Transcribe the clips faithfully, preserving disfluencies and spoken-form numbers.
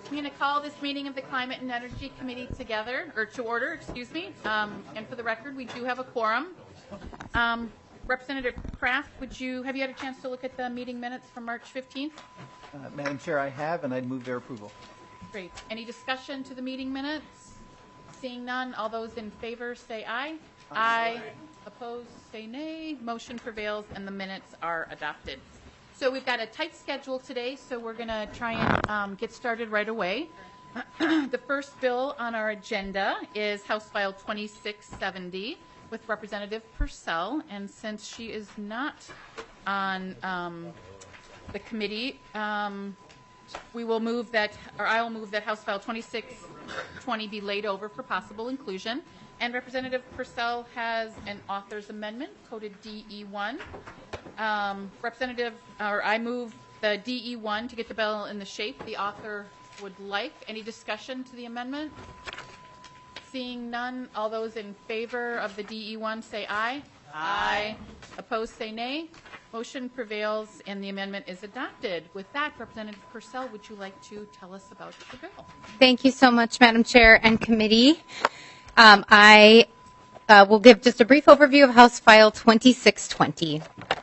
I'm going to call this meeting of the Climate and Energy Committee together, or to order, excuse me. Um, and for the record, we do have a quorum. Um, Representative Kraft, would you have you had a chance to look at the meeting minutes from March fifteenth? Uh, Madam Chair, I have, and I'd move their approval. Great. Any discussion to the meeting minutes? Seeing none, all those in favor say aye. Aye. Aye. Opposed, say nay. Motion prevails, and the minutes are adopted. So we've got a tight schedule today, so we're going to try and um, get started right away. The first bill on our agenda is House File twenty-six seventy with Representative Purcell, and since she is not on um, the committee, um, we will move that, or I will move that House File twenty-six twenty be laid over for possible inclusion. And Representative Purcell has an author's amendment, coded D E one. Um, Representative, or I move the D E one to get the bill in the shape the author would like. Any discussion to the amendment? Seeing none, all those in favor of the D E one say aye. Aye. Aye. Opposed say nay. Motion prevails and the amendment is adopted. With that, Representative Purcell, would you like to tell us about the bill? Thank you so much, Madam Chair and committee. Um, I uh, will give just a brief overview of House File twenty-six twenty.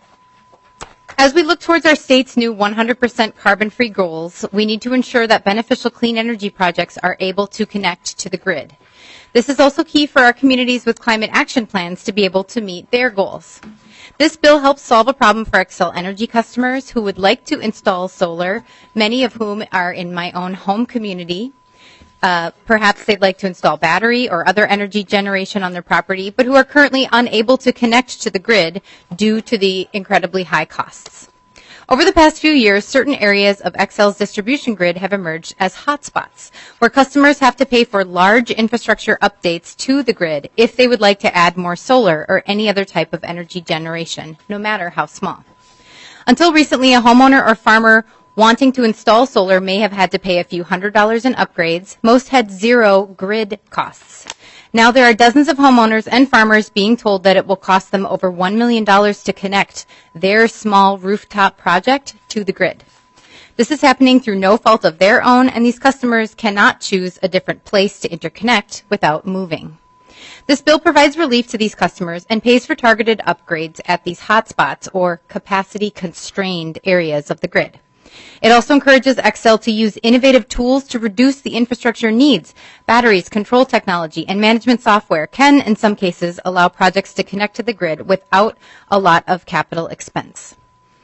As we look towards our state's new one hundred percent carbon-free goals, we need to ensure that beneficial clean energy projects are able to connect to the grid. This is also key for our communities with climate action plans to be able to meet their goals. This bill helps solve a problem for Xcel Energy customers who would like to install solar, many of whom are in my own home community. Uh, perhaps they'd like to install battery or other energy generation on their property, but who are currently unable to connect to the grid due to the incredibly high costs. Over the past few years, certain areas of Xcel's distribution grid have emerged as hotspots, where customers have to pay for large infrastructure updates to the grid if they would like to add more solar or any other type of energy generation, no matter how small. Until recently, a homeowner or farmer wanting to install solar may have had to pay a few hundred dollars in upgrades. Most had zero grid costs. Now there are dozens of homeowners and farmers being told that it will cost them over one million dollars to connect their small rooftop project to the grid. This is happening through no fault of their own, and these customers cannot choose a different place to interconnect without moving. This bill provides relief to these customers and pays for targeted upgrades at these hotspots or capacity-constrained areas of the grid. It also encourages Xcel to use innovative tools to reduce the infrastructure needs. Batteries, control technology, and management software can, in some cases, allow projects to connect to the grid without a lot of capital expense.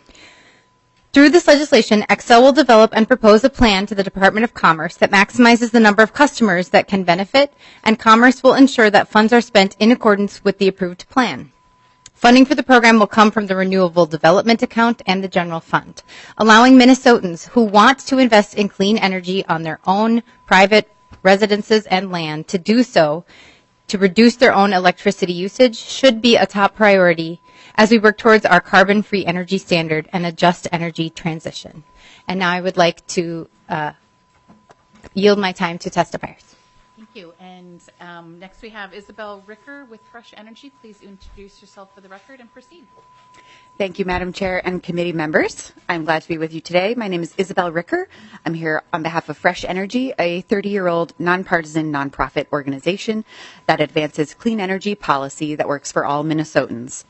Through this legislation, Xcel will develop and propose a plan to the Department of Commerce that maximizes the number of customers that can benefit, and Commerce will ensure that funds are spent in accordance with the approved plan. Funding for the program will come from the Renewable Development Account and the General Fund, allowing Minnesotans who want to invest in clean energy on their own private residences and land to do so to reduce their own electricity usage should be a top priority as we work towards our carbon-free energy standard and a just energy transition. And now I would like to uh, yield my time to testifiers. Thank you. And um, next we have Isabel Ricker with Fresh Energy. Please introduce yourself for the record and proceed. Thank you, Madam Chair and committee members. I'm glad to be with you today. My name is Isabel Ricker. I'm here on behalf of Fresh Energy, a thirty-year-old nonpartisan nonprofit organization that advances clean energy policy that works for all Minnesotans.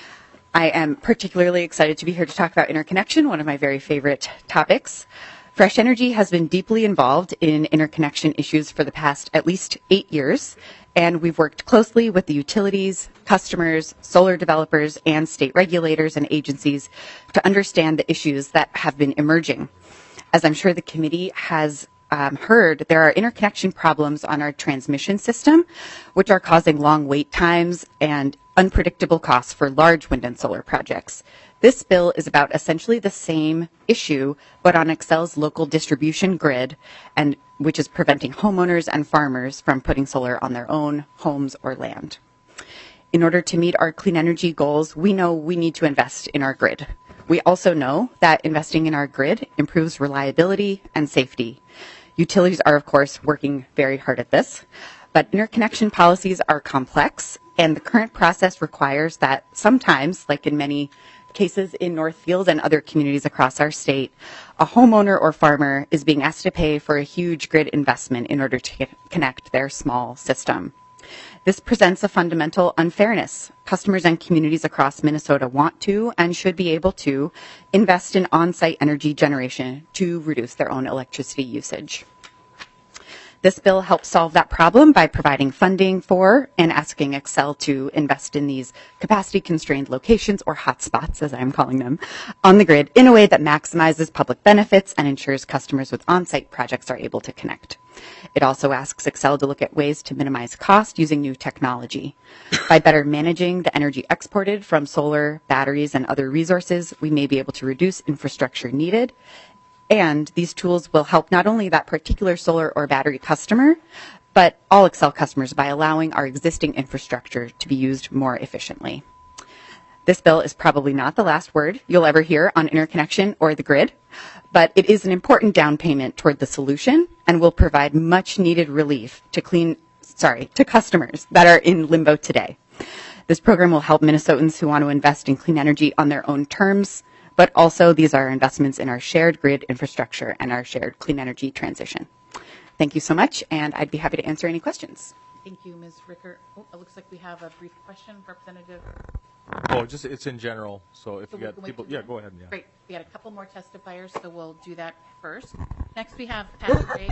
I am particularly excited to be here to talk about interconnection, one of my very favorite topics. Fresh Energy has been deeply involved in interconnection issues for the past at least eight years, and we've worked closely with the utilities, customers, solar developers, and state regulators and agencies to understand the issues that have been emerging. As I'm sure the committee has um, heard, there are interconnection problems on our transmission system, which are causing long wait times and unpredictable costs for large wind and solar projects. This bill is about essentially the same issue, but on Xcel's local distribution grid, and which is preventing homeowners and farmers from putting solar on their own homes or land. In order to meet our clean energy goals, we know we need to invest in our grid. We also know that investing in our grid improves reliability and safety. Utilities are, of course, working very hard at this, but interconnection policies are complex, and the current process requires that sometimes, like in many cases in Northfield and other communities across our state, a homeowner or farmer is being asked to pay for a huge grid investment in order to connect their small system. This presents a fundamental unfairness. Customers and communities across Minnesota want to and should be able to invest in on-site energy generation to reduce their own electricity usage. This bill helps solve that problem by providing funding for and asking Xcel to invest in these capacity-constrained locations, or hotspots, as I'm calling them, on the grid in a way that maximizes public benefits and ensures customers with on-site projects are able to connect. It also asks Xcel to look at ways to minimize cost using new technology. By better managing the energy exported from solar, batteries, and other resources, we may be able to reduce infrastructure needed. And these tools will help not only that particular solar or battery customer, but all Xcel customers by allowing our existing infrastructure to be used more efficiently. This bill is probably not the last word you'll ever hear on interconnection or the grid, but it is an important down payment toward the solution and will provide much needed relief to clean, sorry, to customers that are in limbo today. This program will help Minnesotans who want to invest in clean energy on their own terms, but also these are investments in our shared grid infrastructure and our shared clean energy transition. Thank you so much, and I'd be happy to answer any questions. Thank you, Miz Ricker. Oh, it looks like we have a brief question, Representative. Oh, just it's in general. So if So you we'll got wait people, for yeah, them. go ahead. Yeah. Great. We had a couple more testifiers, so we'll do that first. Next, we have Pat Ray.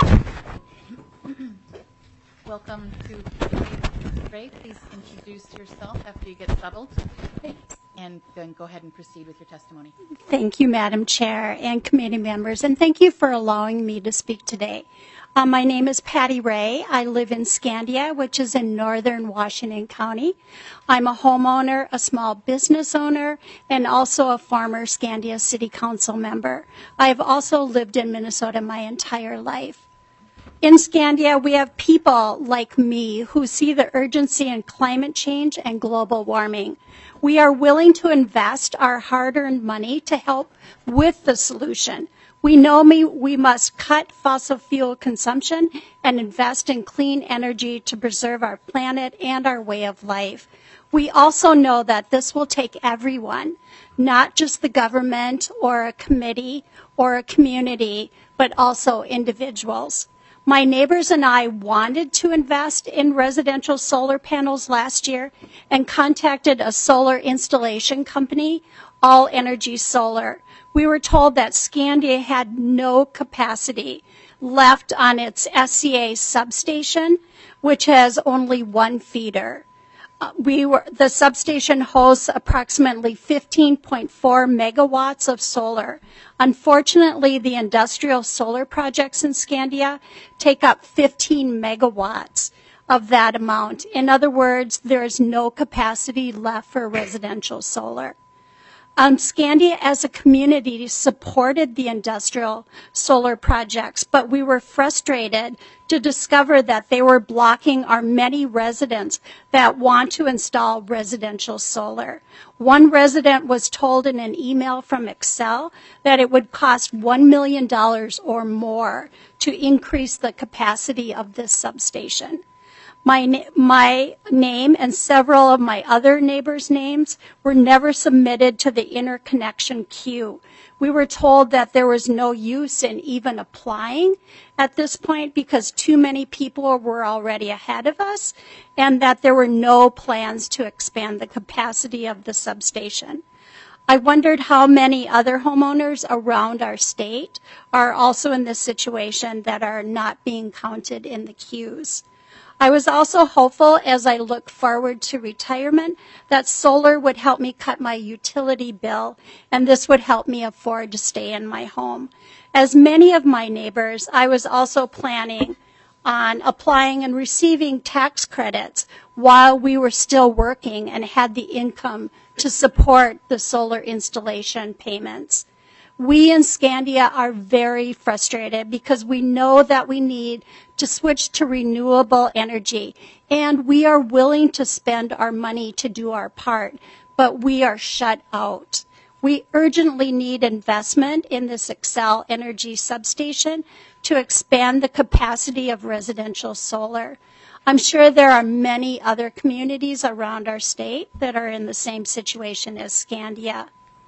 Welcome to Ray. Please introduce yourself after you get settled, and then go ahead and proceed with your testimony. Thank you, Madam Chair and committee members, and thank you for allowing me to speak today. Uh, my name is Patty Ray. I live in Scandia, which is in northern Washington County. I'm a homeowner, a small business owner, and also a former Scandia City Council member. I have also lived in Minnesota my entire life. In Scandia, we have people like me who see the urgency in climate change and global warming. We are willing to invest our hard-earned money to help with the solution. We know me, we must cut fossil fuel consumption and invest in clean energy to preserve our planet and our way of life. We also know that this will take everyone, not just the government or a committee or a community, but also individuals. My neighbors and I wanted to invest in residential solar panels last year and contacted a solar installation company, All Energy Solar. We were told that Scandia had no capacity left on its S C A substation, which has only one feeder. Uh, we were, the substation hosts approximately fifteen point four megawatts of solar. Unfortunately, the industrial solar projects in Scandia take up fifteen megawatts of that amount. In other words, there is no capacity left for residential solar. Um, Scandia as a community supported the industrial solar projects, but we were frustrated to discover that they were blocking our many residents that want to install residential solar. One resident was told in an email from Xcel that it would cost one million dollars or more to increase the capacity of this substation. My, my name and several of my other neighbors' names were never submitted to the interconnection queue. We were told that there was no use in even applying at this point because too many people were already ahead of us and that there were no plans to expand the capacity of the substation. I wondered how many other homeowners around our state are also in this situation that are not being counted in the queues. I was also hopeful as I look forward to retirement that solar would help me cut my utility bill and this would help me afford to stay in my home. As many of my neighbors, I was also planning on applying and receiving tax credits while we were still working and had the income to support the solar installation payments. We in Scandia are very frustrated because we know that we need to switch to renewable energy, and we are willing to spend our money to do our part, but we are shut out. We urgently need investment in this Xcel Energy substation to expand the capacity of residential solar. I'm sure there are many other communities around our state that are in the same situation as Scandia.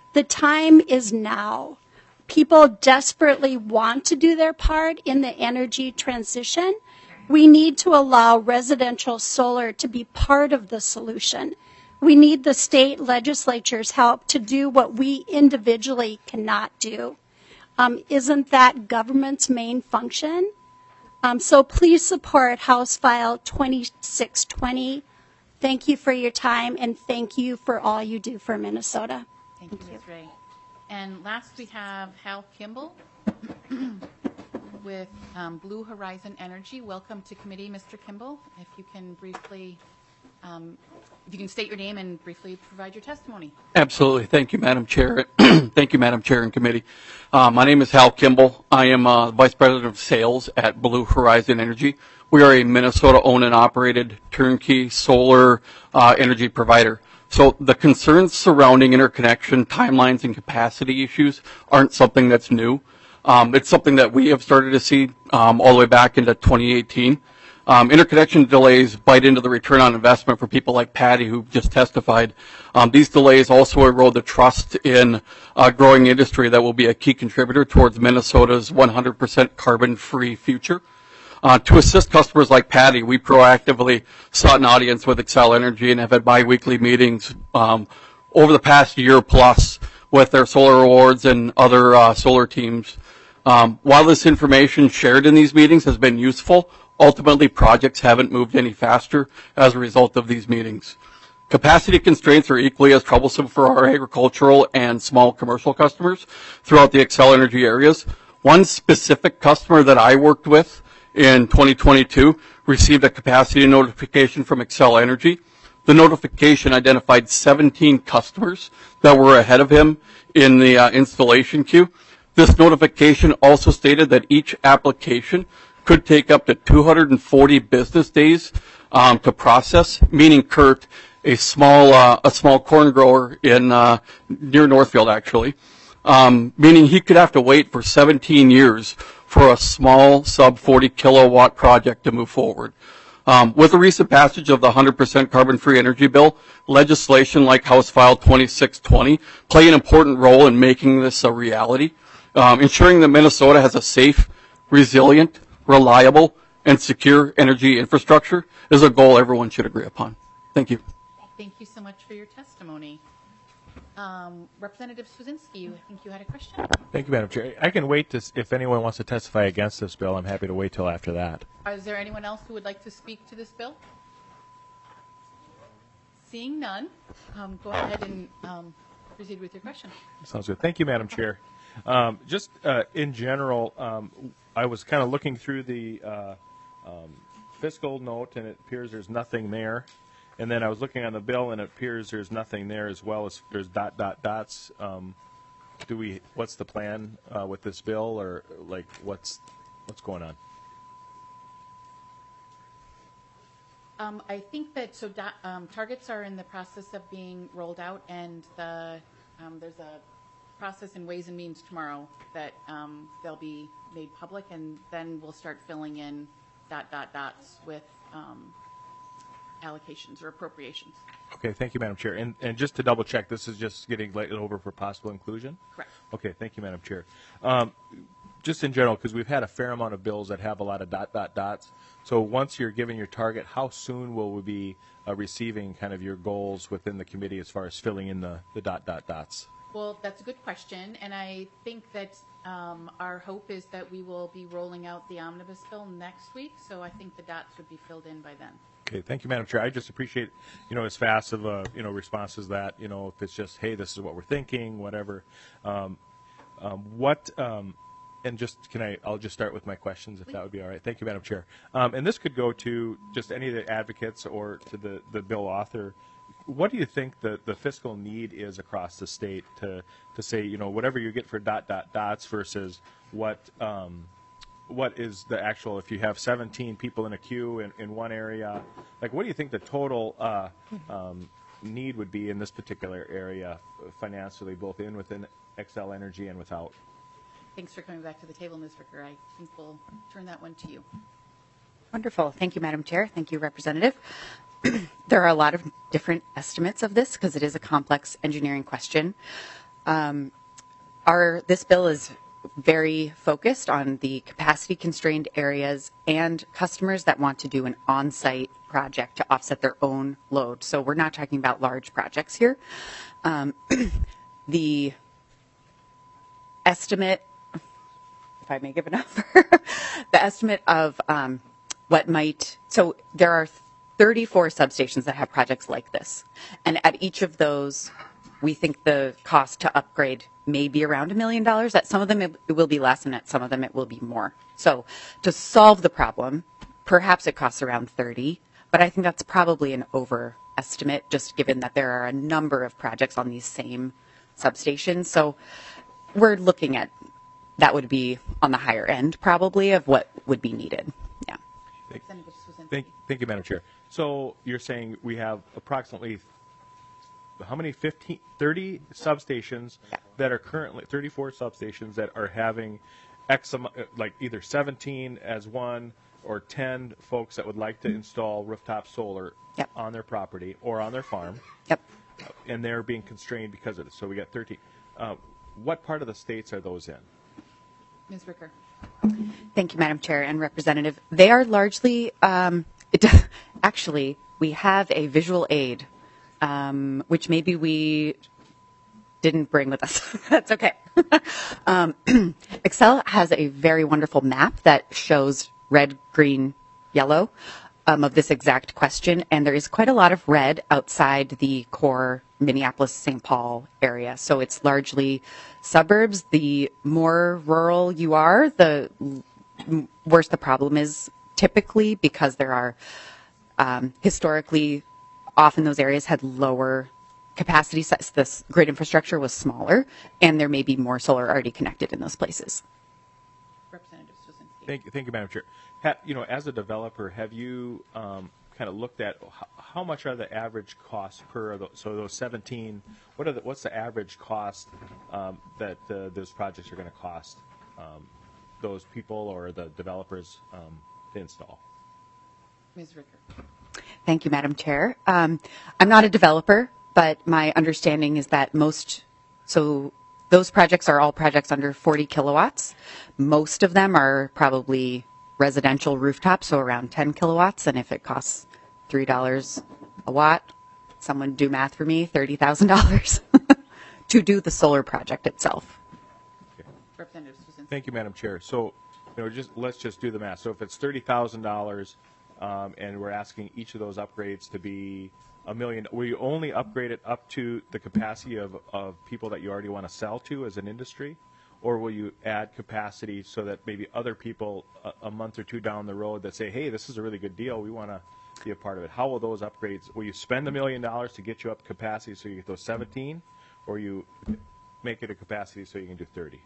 The time is now. People desperately want to do their part in the energy transition. We need to allow residential solar to be part of the solution. We need the state legislature's help to do what we individually cannot do. Um, isn't that government's main function? Um, so please support House File twenty-six twenty. Thank you for your time, and thank you for all you do for Minnesota. Thank you, Miz Ray. And last, we have Hal Kimball with um, Blue Horizon Energy. Welcome to committee, Mister Kimball. If you can briefly, um, if you can state your name and briefly provide your testimony. Absolutely. Thank you, Madam Chair. Thank you, Madam Chair and committee. Uh, my name is Hal Kimball. I am uh, Vice President of Sales at Blue Horizon Energy. We are a Minnesota-owned and operated turnkey solar uh, energy provider. So the concerns surrounding interconnection, timelines, and capacity issues aren't something that's new. Um, it's something that we have started to see um, all the way back into twenty eighteen. Um, interconnection delays bite into the return on investment for people like Patty, who just testified. Um, these delays also erode the trust in a growing industry that will be a key contributor towards Minnesota's one hundred percent carbon-free future. Uh, to assist customers like Patty, we proactively sought an audience with Xcel Energy and have had bi-weekly meetings um, over the past year plus with their solar awards and other uh, solar teams. Um, while this information shared in these meetings has been useful, ultimately projects haven't moved any faster as a result of these meetings. Capacity constraints are equally as troublesome for our agricultural and small commercial customers throughout the Xcel Energy areas. One specific customer that I worked with in twenty twenty-two received a capacity notification from Xcel Energy. The notification identified seventeen customers that were ahead of him in the uh, installation queue. This notification also stated that each application could take up to two hundred forty business days um, to process, meaning Kurt, a small uh, a small corn grower in uh, near Northfield actually, um, meaning he could have to wait for seventeen years for a small sub forty kilowatt project to move forward. Um, with the recent passage of the one hundred percent carbon-free energy bill, legislation like House File twenty-six twenty play an important role in making this a reality, um, ensuring that Minnesota has a safe, resilient, reliable, and secure energy infrastructure is a goal everyone should agree upon. Thank you. Thank you so much for your testimony. Um, Representative Swedzinski, I think you had a question? Thank you, Madam Chair. I can wait to, s- if anyone wants to testify against this bill, I'm happy to wait till after that. Is there anyone else who would like to speak to this bill? Seeing none, um, go ahead and um, proceed with your question. Sounds good. Thank you, Madam Chair. Um, just uh, in general, um, I was kind of looking through the uh, um, fiscal note, and it appears there's nothing there. And then I was looking on the bill, and it appears there's nothing there, as well as there's dot dot dots. Um, do we? What's the plan uh, with this bill, or like what's what's going on? Um, I think that so da- um, targets are in the process of being rolled out, and the um, there's a process in Ways and Means tomorrow that um, they'll be made public, and then we'll start filling in dot dot dots with um, allocations or appropriations. Okay, thank you, Madam Chair. And and just to double check, this is just getting laid over for possible inclusion? Correct. Okay, thank you, Madam Chair. Um, just in general, because we've had a fair amount of bills that have a lot of dot dot dots. So once you're given your target, how soon will we be uh, receiving kind of your goals within the committee as far as filling in the, the dot dot dots? Well, that's a good question, and I think that um, our hope is that we will be rolling out the omnibus bill next week, so I think the dots would be filled in by then. Okay, thank you, Madam Chair. I just appreciate, you know, as fast of a, you know, response as that, you know, if it's just, hey, this is what we're thinking, whatever. Um, um, what, um, and just, can I, I'll just start with my questions, if that would be all right. Thank you, Madam Chair. Um, and this could go to just any of the advocates or to the, the bill author. What do you think the, the fiscal need is across the state to, to say, you know, whatever you get for dot, dot, dots versus what, um, what is the actual, if you have seventeen people in a queue in, in one area, like what do you think the total uh, um, need would be in this particular area financially, both in within Xcel Energy and without? Thanks for coming back to the table, Miz Ricker. I think we'll turn that one to you. Wonderful. Thank you, Madam Chair. Thank you, Representative. There are a lot of different estimates of this because it is a complex engineering question. Um, our this bill is very focused on the capacity constrained areas and customers that want to do an on-site project to offset their own load. So we're not talking about large projects here. Um, the estimate, if I may give a number, the estimate of um, what might, so there are thirty-four substations that have projects like this. And at each of those, we think the cost to upgrade may be around a million dollars. At some of them, it will be less, and at some of them, it will be more. So to solve the problem, perhaps it costs around thirty, but I think that's probably an overestimate, just given that there are a number of projects on these same substations. So we're looking at that would be on the higher end, probably, of what would be needed. Yeah. Thank, thank you, Madam Chair. So you're saying we have approximately how many? fifteen, thirty substations Yeah. that are currently thirty-four substations that are having X, amo- like either seventeen as one or ten folks that would like to install rooftop solar Yep. on their property or on their farm, Yep. and they're being constrained because of this. So we got thirteen. Uh, what part of the states are those in? Miz Ricker. Thank you, Madam Chair and Representative. They are largely, um, it, actually, we have a visual aid, um, which maybe we didn't bring with us. That's okay. um, Excel has a very wonderful map that shows red, green, yellow um, of this exact question, and there is quite a lot of red outside the core Minneapolis-Saint Paul area. So it's largely suburbs. The more rural you are, the l- worse the problem is typically, because there are um, historically often those areas had lower capacity sets. This grid infrastructure was smaller, and there may be more solar already connected in those places. Representative Swazinski. Thank you, thank you, Madam Chair. Ha, you know, as a developer, have you um, kind of looked at how, how much are the average costs per? Those, so those seventeen, what are the, what's the average cost um, that uh, those projects are going to cost um, those people or the developers um, to install? Miz Ricker. Thank you, Madam Chair. Um, I'm not a developer, but my understanding is that most, so those projects are all projects under forty kilowatts. Most of them are probably residential rooftops, so around ten kilowatts. And if it costs three dollars a watt, someone do math for me, thirty thousand dollars to do the solar project itself. Representative Swazinski. Thank you, Madam Chair. So, you know, just let's just do the math. So if it's thirty thousand dollars, um, and we're asking each of those upgrades to be a million, will you only upgrade it up to the capacity of, of people that you already want to sell to as an industry? Or will you add capacity so that maybe other people a, a month or two down the road that say, hey, this is a really good deal, we want to be a part of it? How will those upgrades, will you spend a million dollars to get you up capacity so you get those seventeen? Or you make it a capacity so you can do thirty?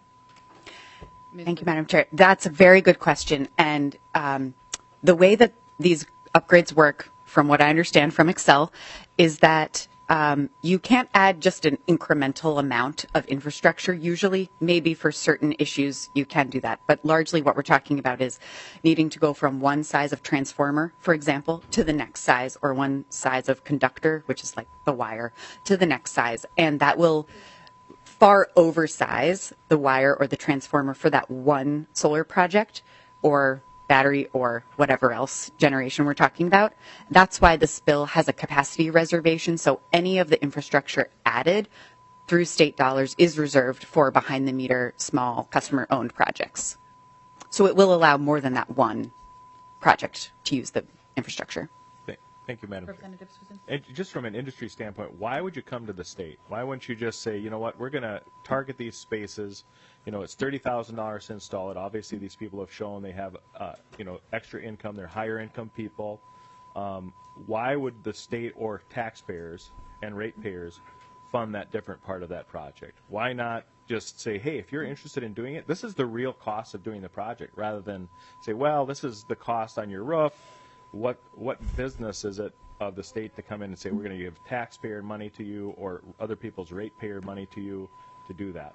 Miz Thank you, Ricker. Madam Chair. That's a very good question. And um, the way that these upgrades work, from what I understand from Excel, is that um, you can't add just an incremental amount of infrastructure usually. Maybe for certain issues you can do that. But largely what we're talking about is needing to go from one size of transformer, for example, to the next size, or one size of conductor, which is like the wire, to the next size. And that will far oversize the wire or the transformer for that one solar project or battery or whatever else generation we're talking about. That's why this bill has a capacity reservation. So any of the infrastructure added through state dollars is reserved for behind the meter small customer owned projects. So it will allow more than that one project to use the infrastructure. Thank, thank you, Madam Chair. Representative Swazinski. And just from an industry standpoint, why would you come to the state? Why wouldn't you just say, you know what, we're going to target these spaces. You know, it's thirty thousand dollars to install it. Obviously, these people have shown they have, uh, you know, extra income. They're higher income people. Um, why would the state or taxpayers and ratepayers fund that different part of that project? Why not just say, hey, if you're interested in doing it, this is the real cost of doing the project, rather than say, well, this is the cost on your roof. What what business is it of the state to come in and say, we're going to give taxpayer money to you or other people's ratepayer money to you to do that?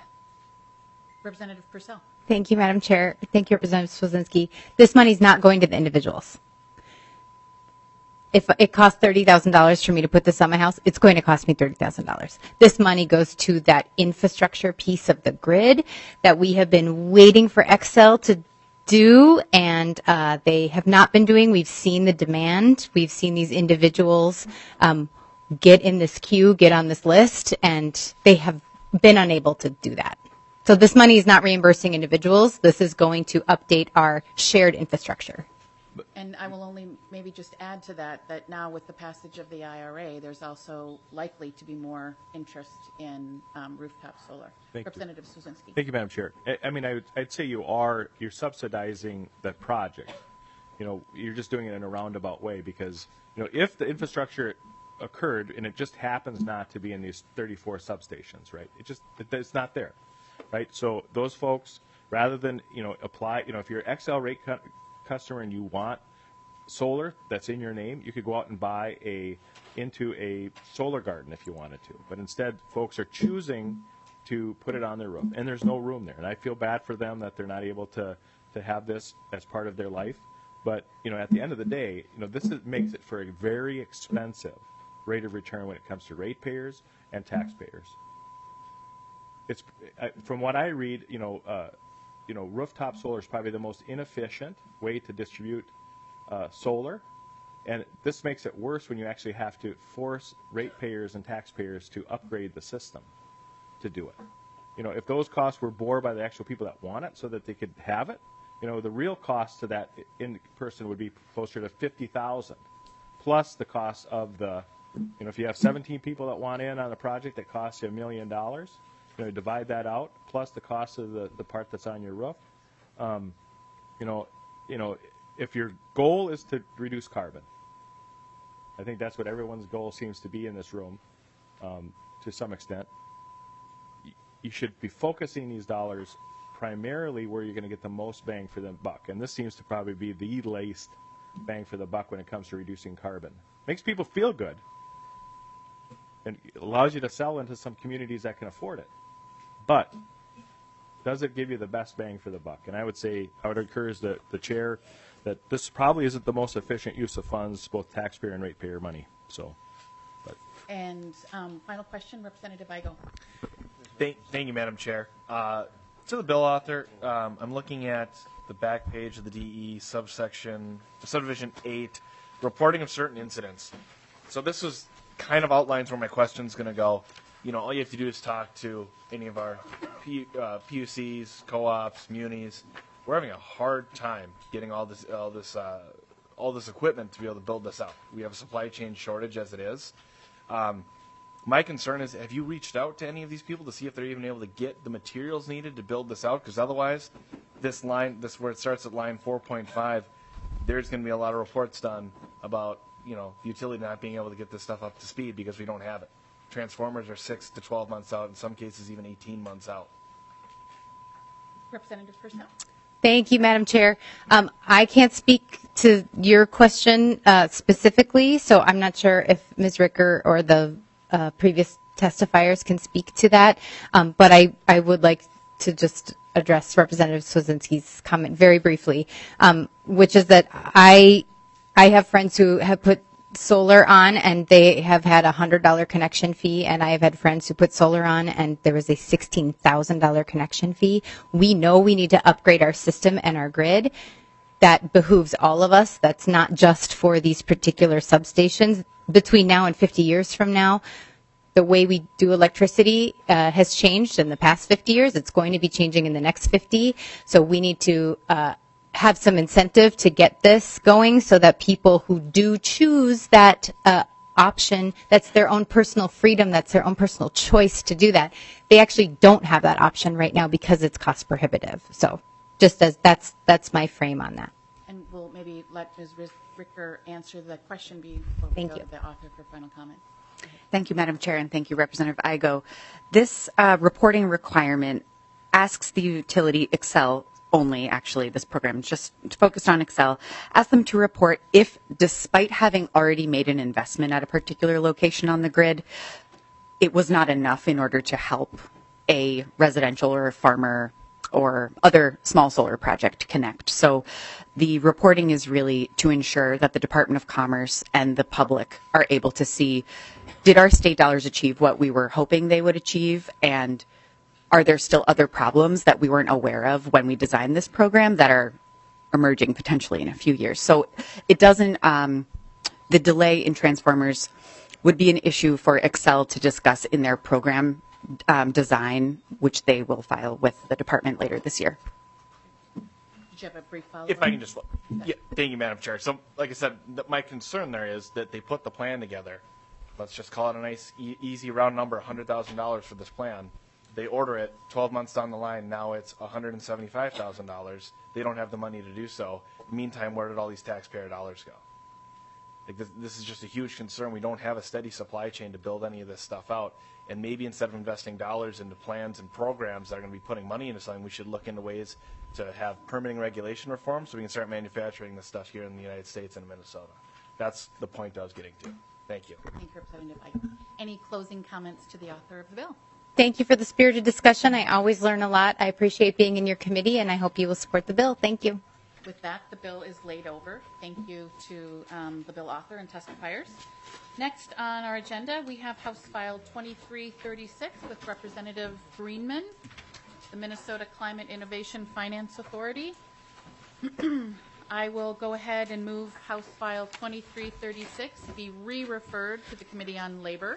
Representative Purcell. Thank you, Madam Chair. Thank you, Representative Swazinski. This money is not going to the individuals. if it costs thirty thousand dollars for me to put this on my house, it's going to cost me thirty thousand dollars. This money goes to that infrastructure piece of the grid that we have been waiting for Xcel to do, and uh, they have not been doing. We've seen the demand. We've seen these individuals um, get in this queue, get on this list, and they have been unable to do that. So this money is not reimbursing individuals. This is going to update our shared infrastructure. And I will only maybe just add to that, that now with the passage of the I R A, there's also likely to be more interest in um, rooftop solar. Thank you. Representative Suzinski. Thank you, Madam Chair. I, I mean, I would, I'd say you are, you're subsidizing the project. You know, you're just doing it in a roundabout way because, you know, if the infrastructure occurred and it just happens not to be in these thirty-four substations, right? It just, it, it's not there, right? So those folks, rather than, you know, apply, you know, if you're an Xcel rate cu- customer and you want solar that's in your name, you could go out and buy a into a solar garden if you wanted to. But instead, folks are choosing to put it on their roof, and there's no room there. And I feel bad for them that they're not able to to have this as part of their life. But you know, at the end of the day, you know, this is, makes it for a very expensive rate of return when it comes to ratepayers and taxpayers. It's I, from what I read, you know. Uh, You know, rooftop solar is probably the most inefficient way to distribute uh, solar, and this makes it worse when you actually have to force ratepayers and taxpayers to upgrade the system to do it. You know, if those costs were borne by the actual people that want it so that they could have it, you know, the real cost to that in person would be closer to fifty thousand dollars, plus the cost of the, you know, if you have seventeen people that want in on a project that costs you a million dollars, you know, divide that out, plus the cost of the, the part that's on your roof. Um, you know, you know, if your goal is to reduce carbon, I think that's what everyone's goal seems to be in this room, um, to some extent. Y- you should be focusing these dollars primarily where you're going to get the most bang for the buck, and this seems to probably be the least bang for the buck when it comes to reducing carbon. Makes people feel good, and allows you to sell into some communities that can afford it. But does it give you the best bang for the buck? And I would say, I would encourage the, the chair that this probably isn't the most efficient use of funds, both taxpayer and ratepayer money. So, but. And um, final question, Representative Igo. Thank, thank you, Madam Chair. Uh, to the bill author, um, I'm looking at the back page of the D E subsection, subdivision eight, reporting of certain incidents. So this is kind of outlines where my question's going to go. You know, all you have to do is talk to any of our P, uh, P U Cs, co-ops, munis. We're having a hard time getting all this, all this, uh, all this equipment to be able to build this out. We have a supply chain shortage as it is. Um, my concern is, have you reached out to any of these people to see if they're even able to get the materials needed to build this out? Because otherwise, this line, this where it starts at line four point five, there's going to be a lot of reports done about, you know, the utility not being able to get this stuff up to speed because we don't have it. Transformers are six to twelve months out, in some cases even eighteen months out. Representative Purcell. Thank you, Madam Chair. Um, I can't speak to your question uh, specifically, so I'm not sure if Miz Ricker or the uh, previous testifiers can speak to that. Um, but I, I would like to just address Representative Swazinski's comment very briefly, um, which is that I, I have friends who have put solar on and they have had a one hundred dollars connection fee, and I have had friends who put solar on and there was a sixteen thousand dollars connection fee. We know we need to upgrade our system and our grid. That behooves all of us. That's not just for these particular substations. Between now and fifty years from now, the way we do electricity uh, has changed in the past fifty years. It's going to be changing in the next fifty. So we need to uh, have some incentive to get this going so that people who do choose that uh, option, that's their own personal freedom, that's their own personal choice to do that. They actually don't have that option right now because it's cost prohibitive. So just as that's that's my frame on that. And we'll maybe let Miz Ricker answer the question before we Thank go you. to the author for final comment. Thank you, Madam Chair, and thank you, Representative Igo. This uh, reporting requirement asks the utility Xcel only, actually, this program just focused on Xcel, asks them to report if, despite having already made an investment at a particular location on the grid, it was not enough in order to help a residential or a farmer or other small solar project to connect. So the reporting is really to ensure that the Department of Commerce and the public are able to see, did our state dollars achieve what we were hoping they would achieve, and are there still other problems that we weren't aware of when we designed this program that are emerging potentially in a few years. So it doesn't, um, the delay in transformers would be an issue for Xcel to discuss in their program um, design, which they will file with the department later this year. Did you have a brief follow-up? If I can just, yeah, thank you, Madam Chair. So, like I said, th- my concern there is that they put the plan together. Let's just call it a nice, e- easy round number, one hundred thousand dollars for this plan. They order it twelve months down the line. Now it's one hundred seventy-five thousand dollars. They don't have the money to do so. Meantime, where did all these taxpayer dollars go? Like this, this is just a huge concern. We don't have a steady supply chain to build any of this stuff out. And maybe instead of investing dollars into plans and programs that are going to be putting money into something, we should look into ways to have permitting regulation reform so we can start manufacturing this stuff here in the United States and Minnesota. That's the point I was getting to. Thank you. Thank you, Representative Ike. Any closing comments to the author of the bill? Thank you for the spirited discussion. I always learn a lot. I appreciate being in your committee, and I hope you will support the bill. Thank you. With that, the bill is laid over. Thank you to um, the bill author and testifiers. Next on our agenda, we have House File twenty-three thirty-six with Representative Greenman, the Minnesota Climate Innovation Finance Authority. I will go ahead and move House File twenty-three thirty-six to be re-referred to the Committee on Labor.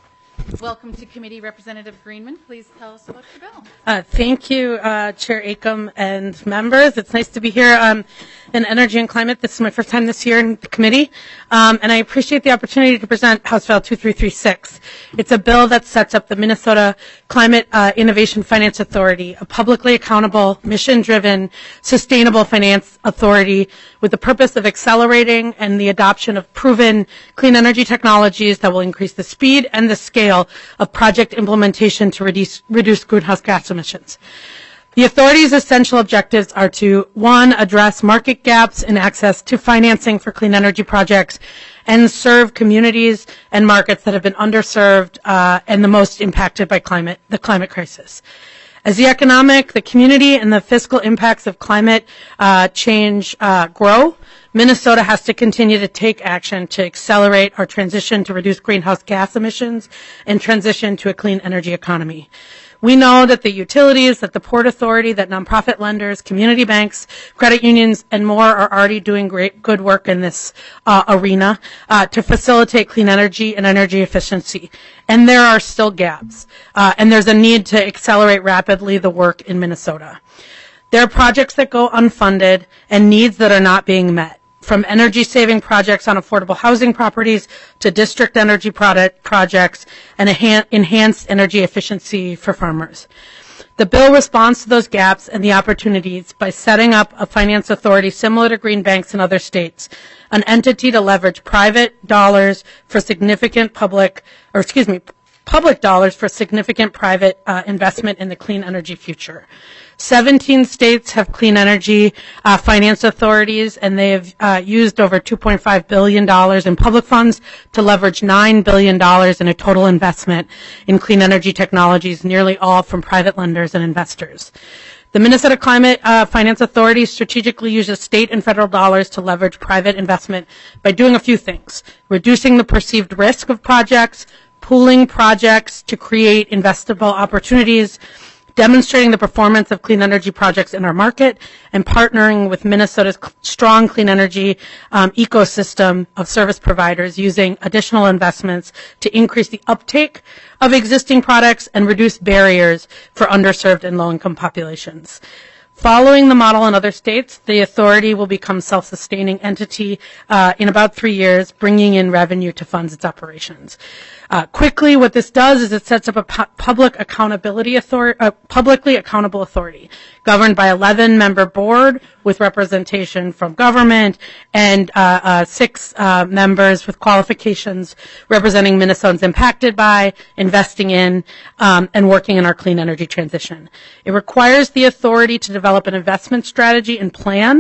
Welcome to committee, Representative Greenman. Please tell us about your bill. Uh, thank you, uh, Chair Acom and members. It's nice to be here um, in Energy and Climate. This is my first time this year in the committee, um, and I appreciate the opportunity to present House File twenty-three thirty-six. It's a bill that sets up the Minnesota Climate uh, Innovation Finance Authority, a publicly accountable, mission-driven, sustainable finance authority with the purpose of accelerating and the adoption of proven clean energy technologies that will increase the speed and the scale of project implementation to reduce, reduce greenhouse gas emissions. The authority's essential objectives are to, one, address market gaps in access to financing for clean energy projects and serve communities and markets that have been underserved uh, and the most impacted by climate, the climate crisis. As the economic, the community, and the fiscal impacts of climate uh, change uh, grow, Minnesota has to continue to take action to accelerate our transition to reduce greenhouse gas emissions and transition to a clean energy economy. We know that the utilities, that the Port Authority, that nonprofit lenders, community banks, credit unions, and more are already doing great, good work in this uh, arena uh, to facilitate clean energy and energy efficiency. And there are still gaps, uh, and there's a need to accelerate rapidly the work in Minnesota. There are projects that go unfunded and needs that are not being met, from energy-saving projects on affordable housing properties to district energy product projects and enhanced energy efficiency for farmers. The bill responds to those gaps and the opportunities by setting up a finance authority similar to green banks in other states, an entity to leverage private dollars for significant public, or excuse me, public dollars for significant private uh, investment in the clean energy future. seventeen states have clean energy uh, finance authorities, and they have uh, used over two point five billion dollars in public funds to leverage nine billion dollars in a total investment in clean energy technologies, nearly all from private lenders and investors. The Minnesota Climate uh, Finance Authority strategically uses state and federal dollars to leverage private investment by doing a few things: reducing the perceived risk of projects, pooling projects to create investable opportunities, demonstrating the performance of clean energy projects in our market, and partnering with Minnesota's strong clean energy um, ecosystem of service providers using additional investments to increase the uptake of existing products and reduce barriers for underserved and low-income populations. Following the model in other states, the authority will become a self-sustaining entity uh, in about three years, bringing in revenue to fund its operations. Uh, quickly, what this does is it sets up a pu- public accountability authority, uh, publicly accountable authority, governed by eleven member board with representation from government and uh, uh, six uh, members with qualifications representing Minnesotans impacted by, investing in, um, and working in our clean energy transition. It requires the authority to develop an investment strategy and plan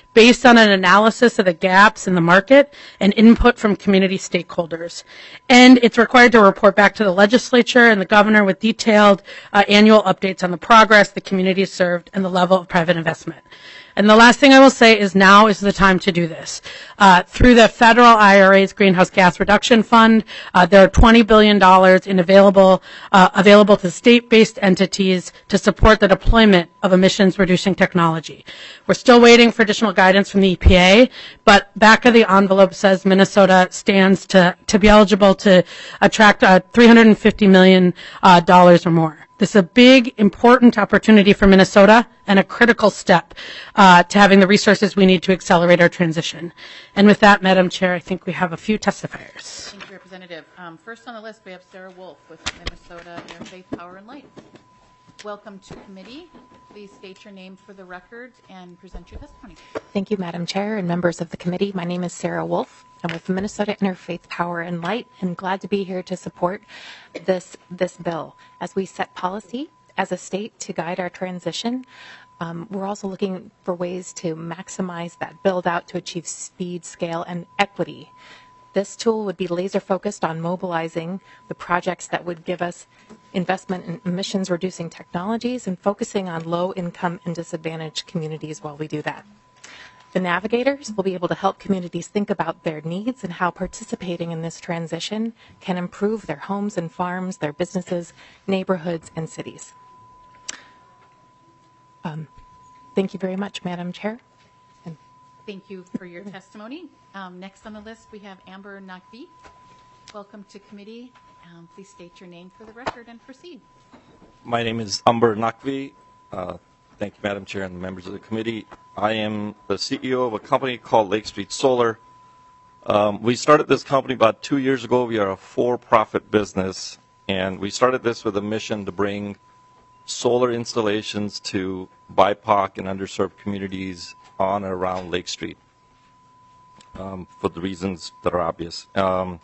based on an analysis of the gaps in the market and input from community stakeholders. And it's required to report back to the legislature and the governor with detailed uh, annual updates on the progress, the communities served, and the level of private investment. And the last thing I will say is now is the time to do this. Uh, through the federal I R A's Greenhouse Gas Reduction Fund, uh, there are twenty billion dollars in available, uh, available to state-based entities to support the deployment of emissions-reducing technology. We're still waiting for additional guidance from the E P A, but back of the envelope says Minnesota stands to, to be eligible to attract uh, three hundred fifty million dollars uh, or more. This is a big, important opportunity for Minnesota and a critical step uh, to having the resources we need to accelerate our transition. And with that, Madam Chair, I think we have a few testifiers. Thank you, Representative. Um, first on the list, we have Sarah Wolf with Minnesota Interfaith Power and Light. Welcome to committee. Please state your name for the record and present your testimony. Thank you, Madam Chair and members of the committee. My name is Sarah Wolf. I'm with Minnesota Interfaith Power and Light, and glad to be here to support this this bill. As we set policy as a state to guide our transition, um, we're also looking for ways to maximize that build out to achieve speed, scale, and equity. This tool would be laser focused on mobilizing the projects that would give us investment in emissions reducing technologies and focusing on low income and disadvantaged communities while we do that. The navigators will be able to help communities think about their needs and how participating in this transition can improve their homes and farms, their businesses, neighborhoods, and cities. Um, thank you very much, Madam Chair. And Thank you for your testimony. Um, next on the list, we have Amber Nakvi. Welcome to committee. Um, please state your name for the record and proceed. My name is Amber Nakvi. Uh, thank you, Madam Chair and members of the committee. I am the C E O of a company called Lake Street Solar. Um, we started this company about two years ago. We are a for-profit business, and we started this with a mission to bring solar installations to B I P O C and underserved communities on and around Lake Street um, for the reasons that are obvious. Um,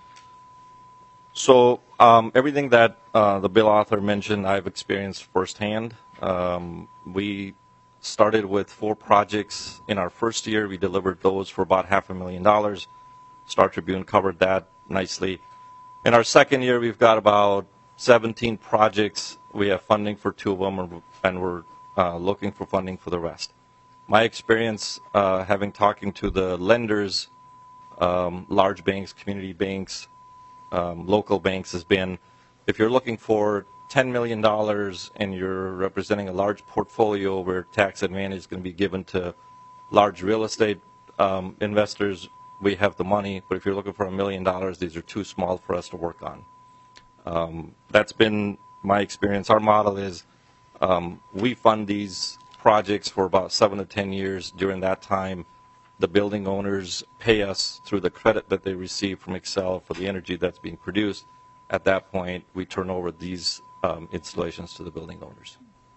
so um, everything that uh, the bill author mentioned, I've experienced firsthand. Um, we started with four projects in our first year. We delivered those for about half a million dollars. Star Tribune covered that nicely. In our second year, we've got about seventeen projects. We have funding for two of them, and we're uh, looking for funding for the rest. My experience, uh, having talking to the lenders, um, large banks, community banks, um, local banks, has been, if you're looking for ten million dollars and you're representing a large portfolio where tax advantage is going to be given to large real estate um, investors, we have the money. But if you're looking for a million dollars, these are too small for us to work on. Um, that's been my experience. Our model is um, we fund these projects for about seven to ten years. During that time, the building owners pay us through the credit that they receive from Xcel for the energy that's being produced. At that point, we turn over these um, installations to the building owners.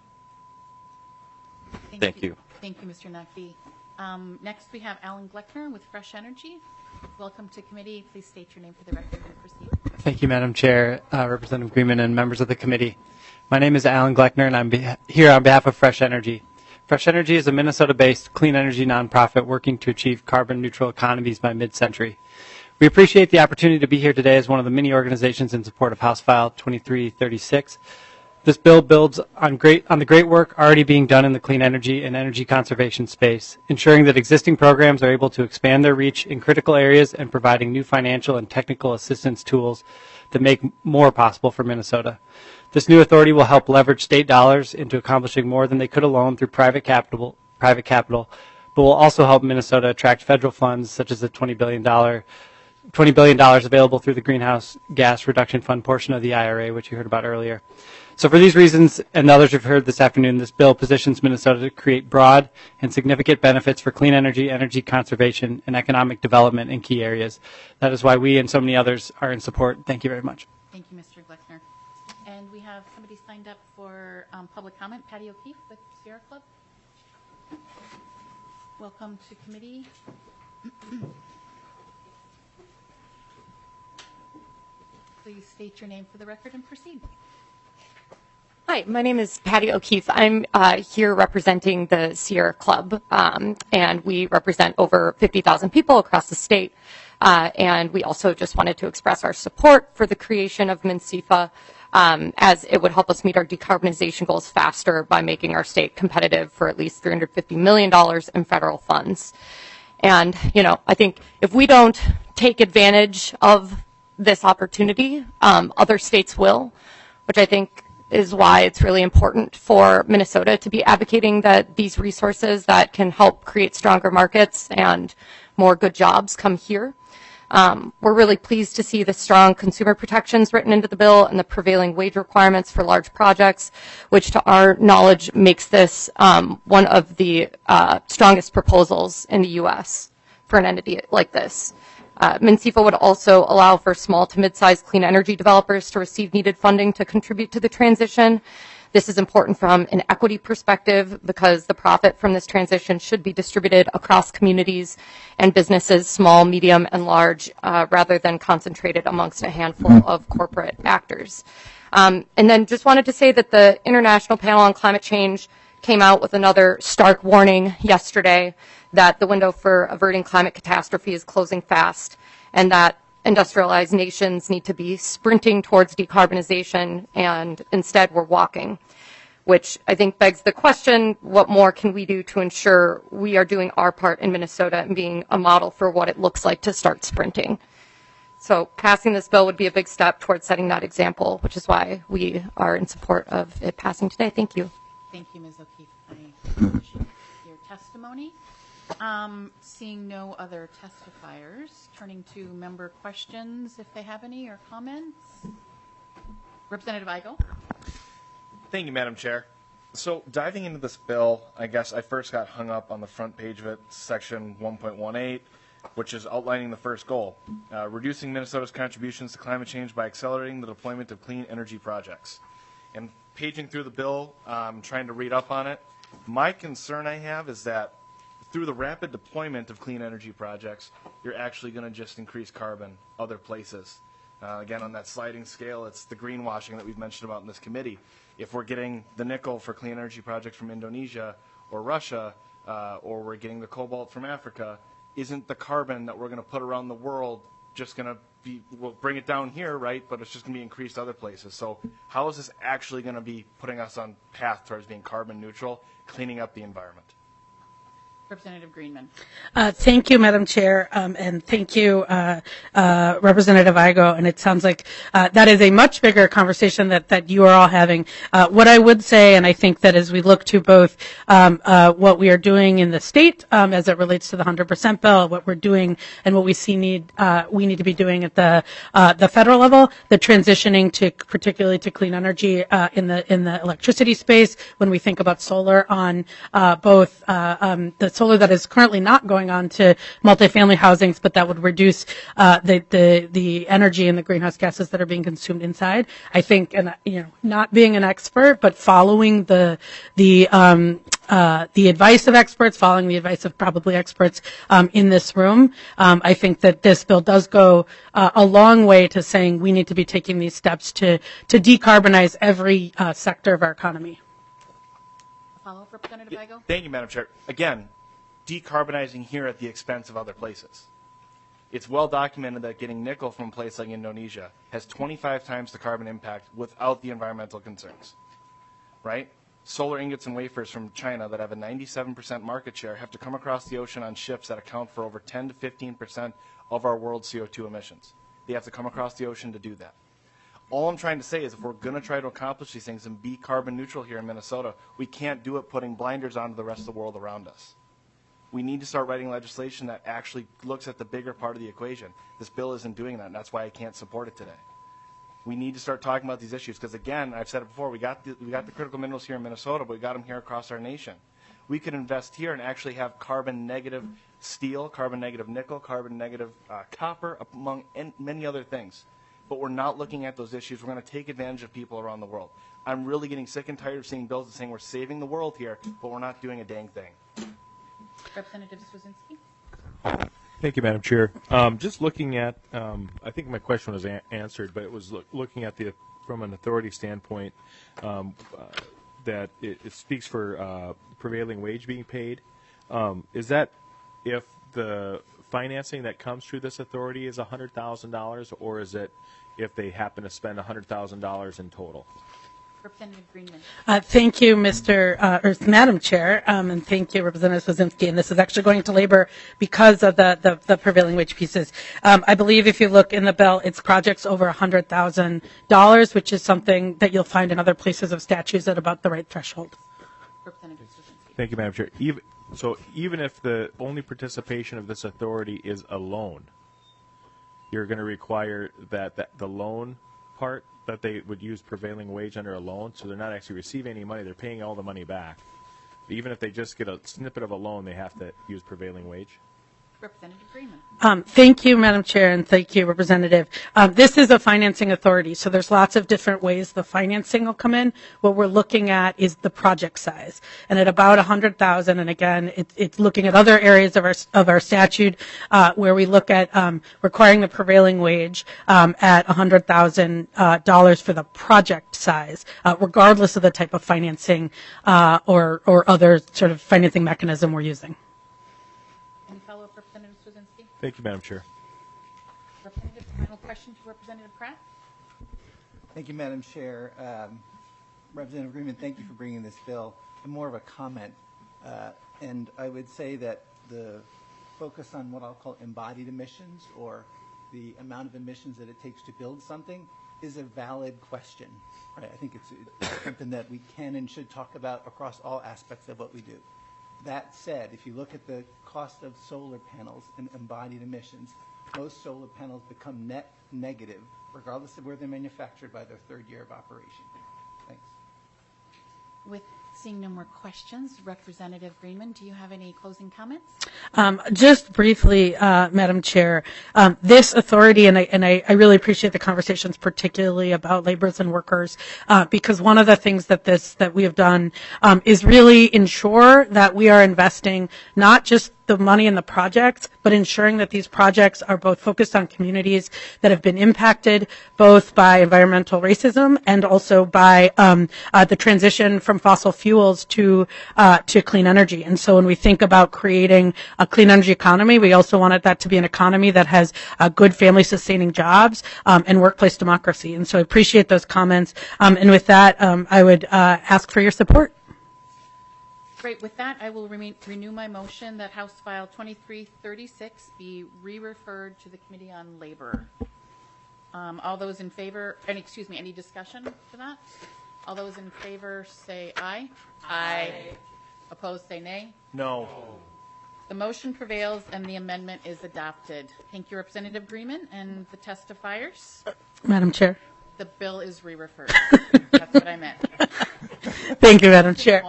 Thank, Thank you. you. Thank you, Mister Nakvi. Um, next, we have Alan Gleckner with Fresh Energy. Welcome to committee. Please state your name for the record and proceed. Thank you, Madam Chair, uh, Representative Greenman, and members of the committee. My name is Alan Gleckner, and I'm be here on behalf of Fresh Energy. Fresh Energy is a Minnesota-based clean energy nonprofit working to achieve carbon-neutral economies by mid-century. We appreciate the opportunity to be here today as one of the many organizations in support of House File twenty-three thirty-six. This bill builds on, great, on the great work already being done in the clean energy and energy conservation space, ensuring that existing programs are able to expand their reach in critical areas and providing new financial and technical assistance tools that make more possible for Minnesota. This new authority will help leverage state dollars into accomplishing more than they could alone through private capital, private capital, but will also help Minnesota attract federal funds such as the twenty billion dollars twenty billion dollars available through the Greenhouse Gas Reduction Fund portion of the I R A, which you heard about earlier. So for these reasons and others you've heard this afternoon, this bill positions Minnesota to create broad and significant benefits for clean energy, energy conservation, and economic development in key areas. That is why we and so many others are in support. Thank you very much. Thank you, Mister Gleckner. And we have somebody signed up for um, public comment, Patty O'Keefe with Sierra Club. Welcome to committee. Please state your name for the record and proceed. Hi, my name is Patty O'Keefe. I'm uh, here representing the Sierra Club, um, and we represent over fifty thousand people across the state. Uh, and we also just wanted to express our support for the creation of MNSIFA, um, as it would help us meet our decarbonization goals faster by making our state competitive for at least three hundred fifty million dollars in federal funds. And, you know, I think if we don't take advantage of this opportunity, um, other states will, which I think is why it's really important for Minnesota to be advocating that these resources that can help create stronger markets and more good jobs come here. Um, we're really pleased to see the strong consumer protections written into the bill and the prevailing wage requirements for large projects, which to our knowledge makes this um, one of the uh, strongest proposals in the U S for an entity like this. Uh, MNSIFA would also allow for small to mid-sized clean energy developers to receive needed funding to contribute to the transition. This is important from an equity perspective because the profit from this transition should be distributed across communities and businesses, small, medium, and large, uh, rather than concentrated amongst a handful of corporate actors. Um, and then just wanted to say that the International Panel on Climate Change came out with another stark warning yesterday that the window for averting climate catastrophe is closing fast and that industrialized nations need to be sprinting towards decarbonization, and instead we're walking, which I think begs the question, what more can we do to ensure we are doing our part in Minnesota and being a model for what it looks like to start sprinting? So passing this bill would be a big step towards setting that example, which is why we are in support of it passing today. Thank you. Thank you, Miz O'Keefe. I appreciate your testimony. Um, seeing no other testifiers, turning to member questions if they have any or comments. Representative Igo. Thank you, Madam Chair. So diving into this bill, I guess I first got hung up on the front page of it, section one point one eight, which is outlining the first goal, uh, reducing Minnesota's contributions to climate change by accelerating the deployment of clean energy projects. And paging through the bill, um, trying to read up on it, my concern I have is that through the rapid deployment of clean energy projects, you're actually going to just increase carbon other places. Uh, again, on that sliding scale, it's the greenwashing that we've mentioned about in this committee. If we're getting the nickel for clean energy projects from Indonesia or Russia, uh, or we're getting the cobalt from Africa, isn't the carbon that we're going to put around the world just going to be, we'll bring it down here, right, but it's just going to be increased other places. So how is this actually going to be putting us on path towards being carbon neutral, cleaning up the environment? Representative Greenman. Uh, thank you, Madam Chair, um, and thank you, uh, uh, Representative Igo. And it sounds like uh, that is a much bigger conversation that, that you are all having. Uh, what I would say, and I think that as we look to both um, uh, what we are doing in the state um, as it relates to the one hundred percent bill, what we're doing, and what we see need uh, we need to be doing at the uh, the federal level, the transitioning to particularly to clean energy uh, in the in the electricity space. When we think about solar on uh, both uh, um, the solar that is currently not going on to multifamily housings, but that would reduce uh, the, the the energy and the greenhouse gases that are being consumed inside. I think, and you know, not being an expert, but following the the um, uh, the advice of experts, following the advice of probably experts um, in this room, um, I think that this bill does go uh, a long way to saying we need to be taking these steps to to decarbonize every uh, sector of our economy. Follow-up, Representative Igo. Thank you, Madam Chair. Again, decarbonizing here at the expense of other places. It's well documented that getting nickel from a place like Indonesia has twenty-five times the carbon impact without the environmental concerns, right? Solar ingots and wafers from China that have a ninety-seven percent market share have to come across the ocean on ships that account for over ten to fifteen percent of our world's C O two emissions. They have to come across the ocean to do that. All I'm trying to say is if we're going to try to accomplish these things and be carbon neutral here in Minnesota, we can't do it putting blinders on to the rest of the world around us. We need to start writing legislation that actually looks at the bigger part of the equation. This bill isn't doing that, and that's why I can't support it today. We need to start talking about these issues because, again, I've said it before, we got, the, we got the critical minerals here in Minnesota, but we got them here across our nation. We could invest here and actually have carbon negative steel, carbon negative nickel, carbon negative uh, copper, among en- many other things. But we're not looking at those issues. We're going to take advantage of people around the world. I'm really getting sick and tired of seeing bills that saying we're saving the world here, but we're not doing a dang thing. Representative Swedzinski. Thank you, Madam Chair. Um, just looking at, um, I think my question was a- answered, but it was look, looking at the from an authority standpoint, um, uh, that it, it speaks for uh, prevailing wage being paid. Um, is that if the financing that comes through this authority is one hundred thousand dollars, or is it if they happen to spend one hundred thousand dollars in total? Representative Greenman. Uh, thank you, Mister Uh, or Madam Chair, um, and thank you, Representative Swazinski. And this is actually going to labor because of the, the, the prevailing wage pieces. Um, I believe if you look in the bill, it's projects over one hundred thousand dollars, which is something that you'll find in other places of statutes at about the right threshold. Representative Swazinski. Thank you, Madam Chair. Even, so even if the only participation of this authority is a loan, you're going to require that, that the loan part that they would use prevailing wage under a loan, so they're not actually receiving any money, they're paying all the money back. But even if they just get a snippet of a loan, they have to use prevailing wage. Representative Freeman. Um, thank you, Madam Chair, and thank you, Representative. Um, this is a financing authority, so there's lots of different ways the financing will come in. What we're looking at is the project size, and at about one hundred thousand. And again, it, it's looking at other areas of our of our statute uh, where we look at um, requiring the prevailing wage um, at one hundred thousand uh, dollars for the project size, uh, regardless of the type of financing uh, or or other sort of financing mechanism we're using. Any follow-up, Representative Swazinski? Thank you, Madam Chair. Representative, final question to Representative Pratt. Thank you, Madam Chair. Um, Representative Greenman, thank you for bringing this bill. And more of a comment, uh, and I would say that the focus on what I'll call embodied emissions, or the amount of emissions that it takes to build something, is a valid question. Right? I think it's, it's something that we can and should talk about across all aspects of what we do. That said, if you look at the cost of solar panels and embodied emissions, most solar panels become net negative, regardless of where they're manufactured, by their third year of operation. Thanks. With seeing no more questions, Representative Greenman, do you have any closing comments? Um, just briefly, uh, Madam Chair, um, this authority, and I and I, I really appreciate the conversations, particularly about laborers and workers, uh, because one of the things that this that we have done um, is really ensure that we are investing not just the money in the projects, but ensuring that these projects are both focused on communities that have been impacted both by environmental racism and also by um, uh, the transition from fossil fuels to uh, to clean energy. And so when we think about creating a clean energy economy, we also wanted that to be an economy that has uh, good family sustaining jobs um, and workplace democracy. And so I appreciate those comments. Um, and with that, um, I would uh, ask for your support. Great. With that, I will remain, renew my motion that House File twenty-three thirty-six be re-referred to the Committee on Labor. Um, all those in favor, and excuse me, any discussion to that? All those in favor say aye. Aye. Aye. Opposed say nay. No. The motion prevails and the amendment is adopted. Thank you, Representative Greenman, and the testifiers. Madam Chair. The bill is re-referred. That's what I meant. Thank you, Madam Chair.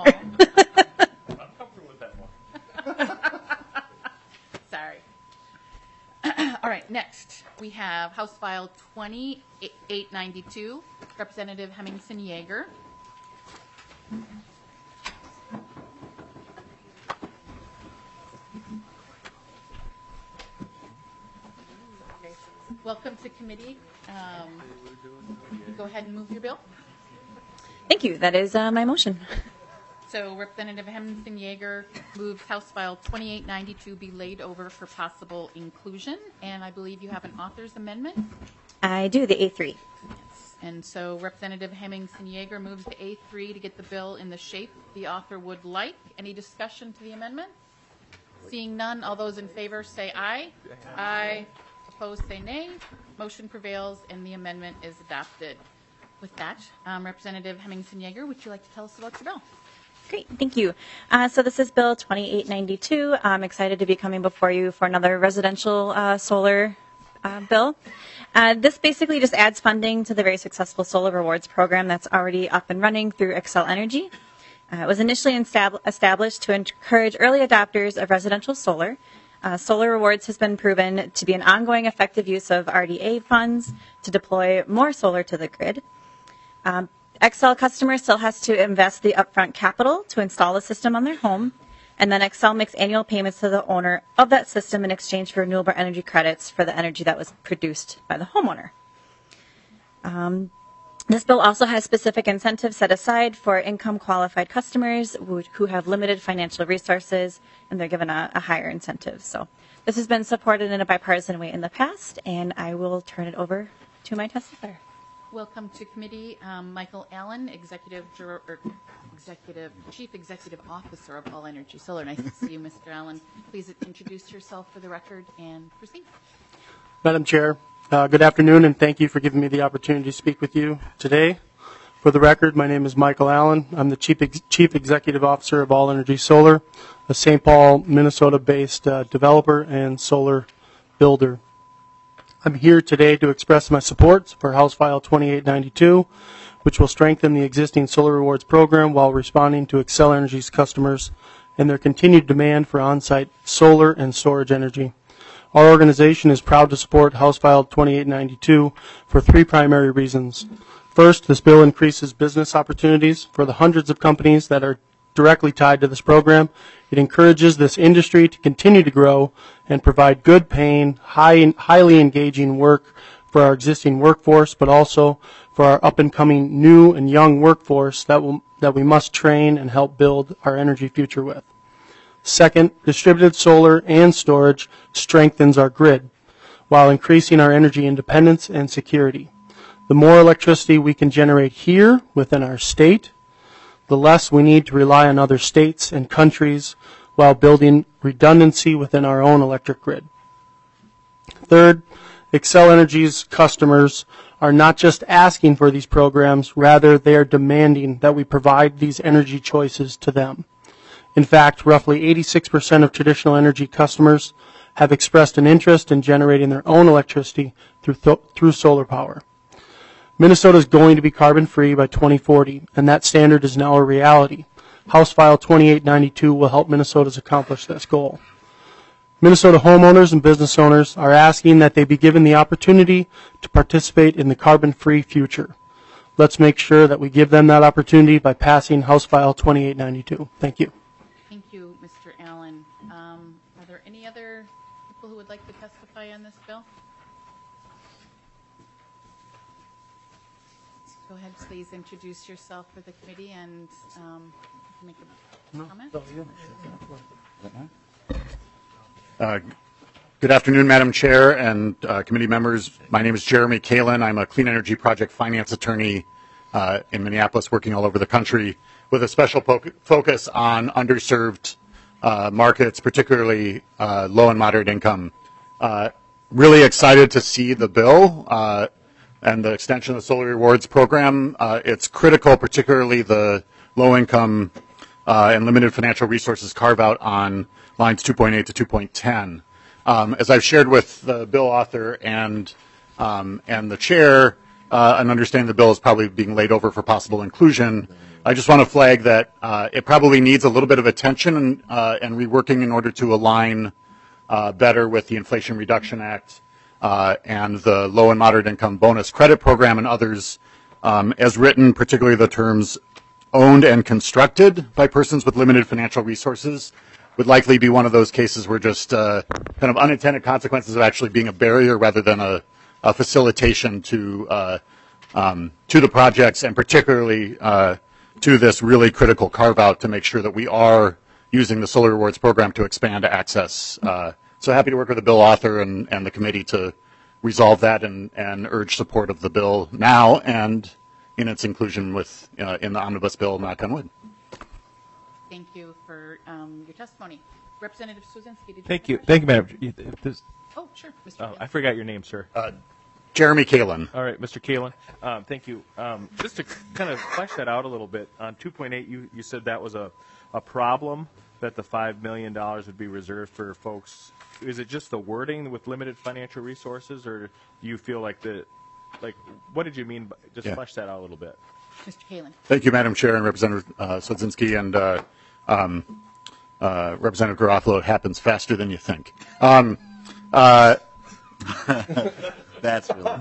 Sorry. All right, next we have House File twenty-eight ninety-two, Representative Hemmingson Yeager. Welcome to committee. Um, go ahead and move your bill. Thank you. That is uh, my motion. So Representative Hemmingson Yeager moves House File twenty-eight ninety-two be laid over for possible inclusion, and I believe you have an author's amendment. I do, the A three. Yes. And so Representative Hemmingson Yeager moves the A three to get the bill in the shape the author would like. Any discussion to the amendment? Seeing none, all those in favor say aye. Aye. Opposed say nay. Motion prevails and the amendment is adopted. With that, um, Representative Hemmingson Yeager, would you like to tell us about your bill? Great, thank you. Uh, so this is Bill twenty-eight ninety-two. I'm excited to be coming before you for another residential uh, solar uh, bill. Uh, this basically just adds funding to the very successful solar rewards program that's already up and running through Xcel Energy. Uh, it was initially instab- established to encourage early adopters of residential solar. Uh, solar rewards has been proven to be an ongoing effective use of R D A funds to deploy more solar to the grid. Um, Xcel customers still has to invest the upfront capital to install the system on their home, and then Xcel makes annual payments to the owner of that system in exchange for renewable energy credits for the energy that was produced by the homeowner. Um, This bill also has specific incentives set aside for income qualified customers who, who have limited financial resources, and they're given a, a higher incentive. So this has been supported in a bipartisan way in the past, and I will turn it over to my testifier. Welcome to committee, um, Michael Allen, Executive Dir- or Executive Chief Executive Officer of All Energy Solar. Nice to see you, Mister Allen. Please introduce yourself for the record and proceed. Madam Chair, uh, good afternoon, and thank you for giving me the opportunity to speak with you today. For the record, my name is Michael Allen. I'm the Chief, Ex- Chief Executive Officer of All Energy Solar, a Saint Paul, Minnesota-based uh, developer and solar builder. I'm here today to express my support for House File twenty-eight ninety-two, which will strengthen the existing solar rewards program while responding to Xcel Energy's customers and their continued demand for on-site solar and storage energy. Our organization is proud to support House File twenty-eight ninety-two for three primary reasons. First, this bill increases business opportunities for the hundreds of companies that are directly tied to this program. It encourages this industry to continue to grow and provide good paying, high, highly engaging work for our existing workforce, but also for our up and coming new and young workforce that will, that we must train and help build our energy future with. Second, distributed solar and storage strengthens our grid while increasing our energy independence and security. The more electricity we can generate here within our state, the less we need to rely on other states and countries while building redundancy within our own electric grid. Third, Xcel Energy's customers are not just asking for these programs, rather they are demanding that we provide these energy choices to them. In fact, roughly eighty-six percent of traditional energy customers have expressed an interest in generating their own electricity through, th- through solar power. Minnesota is going to be carbon-free by twenty forty, and that standard is now a reality. House File twenty-eight ninety-two will help Minnesotans accomplish this goal. Minnesota homeowners and business owners are asking that they be given the opportunity to participate in the carbon-free future. Let's make sure that we give them that opportunity by passing House File twenty-eight ninety-two. Thank you. Thank you, Mister Allen. Um, are there any other people who would like to testify on this bill? Go ahead, please introduce yourself for the committee and um, make a comment. Uh, good afternoon, Madam Chair and uh, committee members. My name is Jeremy Kalin. I'm a clean energy project finance attorney uh, in Minneapolis, working all over the country with a special po- focus on underserved uh, markets, particularly uh, low and moderate income. Uh, really excited to see the bill uh, and the extension of the Solar Rewards program. Uh, it's critical, particularly the low-income uh, and limited financial resources carve-out on lines two point eight to two point ten. Um, as I've shared with the bill author and um, and the chair, uh, and understand the bill is probably being laid over for possible inclusion, I just want to flag that uh, it probably needs a little bit of attention and, uh, and reworking in order to align uh, better with the Inflation Reduction Act Uh, and the low and moderate income bonus credit program and others, um, as written, particularly the terms owned and constructed by persons with limited financial resources, would likely be one of those cases where just uh, kind of unintended consequences of actually being a barrier rather than a, a facilitation to uh, um, to the projects, and particularly uh, to this really critical carve out to make sure that we are using the Solar Rewards program to expand access. Uh, So happy to work with the bill author and, and the committee to resolve that and, and urge support of the bill now and in its inclusion with uh, in the omnibus bill, knock on wood. Thank you for um, your testimony. Representative Suzinski, did you Thank have a you. question? Thank you, Madam. This, Oh, sure, Mister uh, Allen. I forgot your name, sir. Uh, Jeremy Kalin. All right, Mister Kalin. Um, thank you. Um, just to kind of flesh that out a little bit, on two point eight, you, you said that was a, a problem, that the five million dollars would be reserved for folks. Is it just the wording with limited financial resources, or do you feel like the, like, what did you mean? By, just Yeah. flesh that out a little bit. Mister Kalin. Thank you, Madam Chair and Representative uh, Sudzinski and uh, um, uh, Representative Garofalo. It happens faster than you think. Um, uh, That's really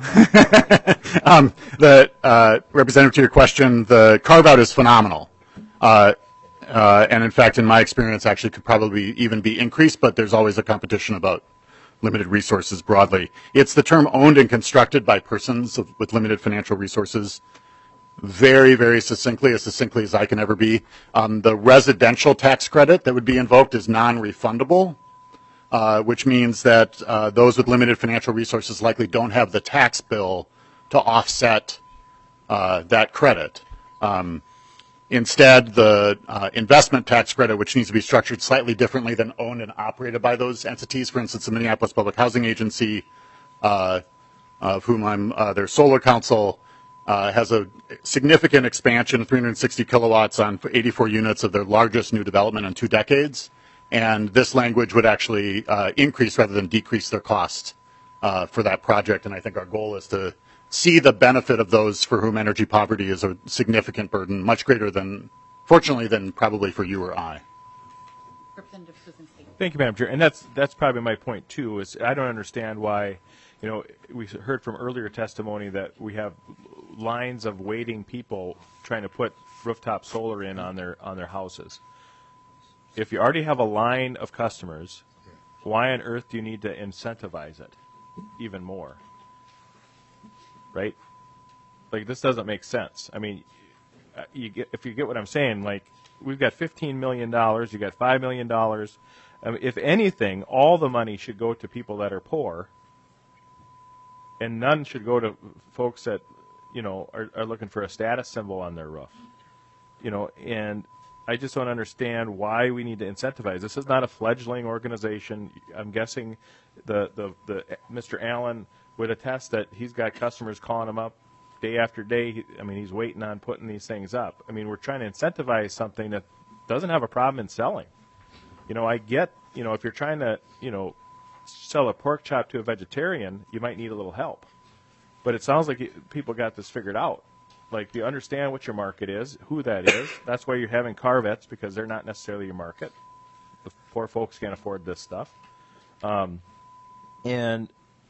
um, the uh, Representative, to your question, the carve out is phenomenal. Uh, Uh, and in fact, in my experience, actually could probably even be increased, but there's always a competition about limited resources broadly. It's the term owned and constructed by persons of, with limited financial resources very, very succinctly, as succinctly as I can ever be. Um, the residential tax credit that would be invoked is non-refundable, uh, which means that uh, those with limited financial resources likely don't have the tax bill to offset uh, that credit. Um, instead, the uh, investment tax credit, which needs to be structured slightly differently than owned and operated by those entities, for instance, the Minneapolis Public Housing Agency, uh, of whom I'm uh, their solar counsel, Uh, has a significant expansion, three hundred sixty kilowatts on eighty-four units of their largest new development in two decades. And this language would actually uh, increase rather than decrease their cost uh, for that project. And I think our goal is to see the benefit of those for whom energy poverty is a significant burden, much greater than, fortunately, than probably for you or I. Representative Kuzinski. Thank you, Madam Chair. And that's that's probably my point too. Is I don't understand why, you know, we heard from earlier testimony that we have lines of waiting people trying to put rooftop solar in on their on their houses. If you already have a line of customers, why on earth do you need to incentivize it even more? Right? Like, this doesn't make sense. I mean, you get, if you get what I'm saying, like, we've got fifteen million dollars, you got five million dollars. I mean, if anything, all the money should go to people that are poor, and none should go to folks that, you know, are, are looking for a status symbol on their roof. You know, and I just don't understand why we need to incentivize. This is not a fledgling organization. I'm guessing the, the, the Mister Allen would attest that he's got customers calling him up day after day. I mean, he's waiting on putting these things up. I mean, we're trying to incentivize something that doesn't have a problem in selling. You know, I get, you know, if you're trying to, you know, sell a pork chop to a vegetarian, you might need a little help. But it sounds like it, people got this figured out. Like, you understand what your market is, who that is. That's why you're having Carvets, because they're not necessarily your market. The poor folks can't afford this stuff. Um, and,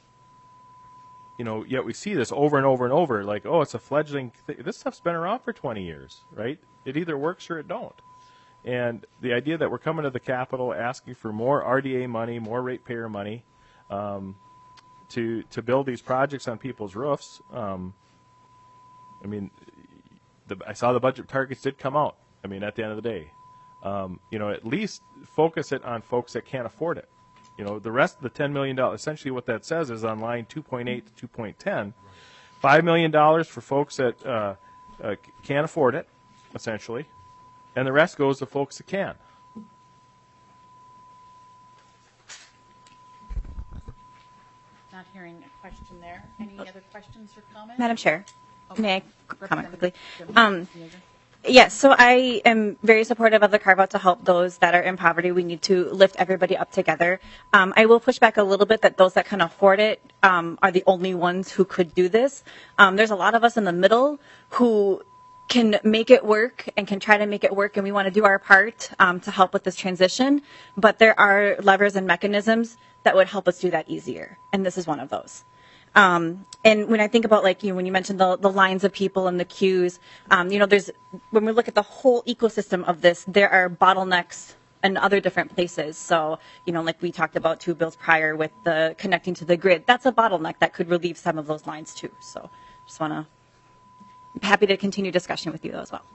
you know, yet we see this over and over and over. Like, oh, it's a fledgling thing. This stuff's been around for twenty years, right? It either works or it don't. And the idea that we're coming to the Capitol asking for more R D A money, more ratepayer money, um, to to build these projects on people's roofs. Um, I mean, the, I saw the budget targets did come out. I mean, at the end of the day, um, you know, at least focus it on folks that can't afford it. You know, the rest of the ten million dollars, essentially what that says is on line two point eight to two point ten, five million dollars for folks that uh, uh, can't afford it, essentially, and the rest goes to folks that can. Not hearing a question there. Any other questions or comments? Madam Chair, Okay. may I comment quickly? Um, yes, so I am very supportive of the carve-out to help those that are in poverty. We need to lift everybody up together. Um, I will push back a little bit that those that can afford it um, are the only ones who could do this. Um, there's a lot of us in the middle who can make it work and can try to make it work, and we want to do our part um, to help with this transition. But there are levers and mechanisms that would help us do that easier, and this is one of those. Um, and when I think about, like, you know, when you mentioned the, the lines of people and the queues, um, you know, there's, when we look at the whole ecosystem of this, there are bottlenecks in other different places. So, you know, like we talked about two bills prior with the connecting to the grid, that's a bottleneck that could relieve some of those lines too. So just want to, I'm happy to continue discussion with you as well.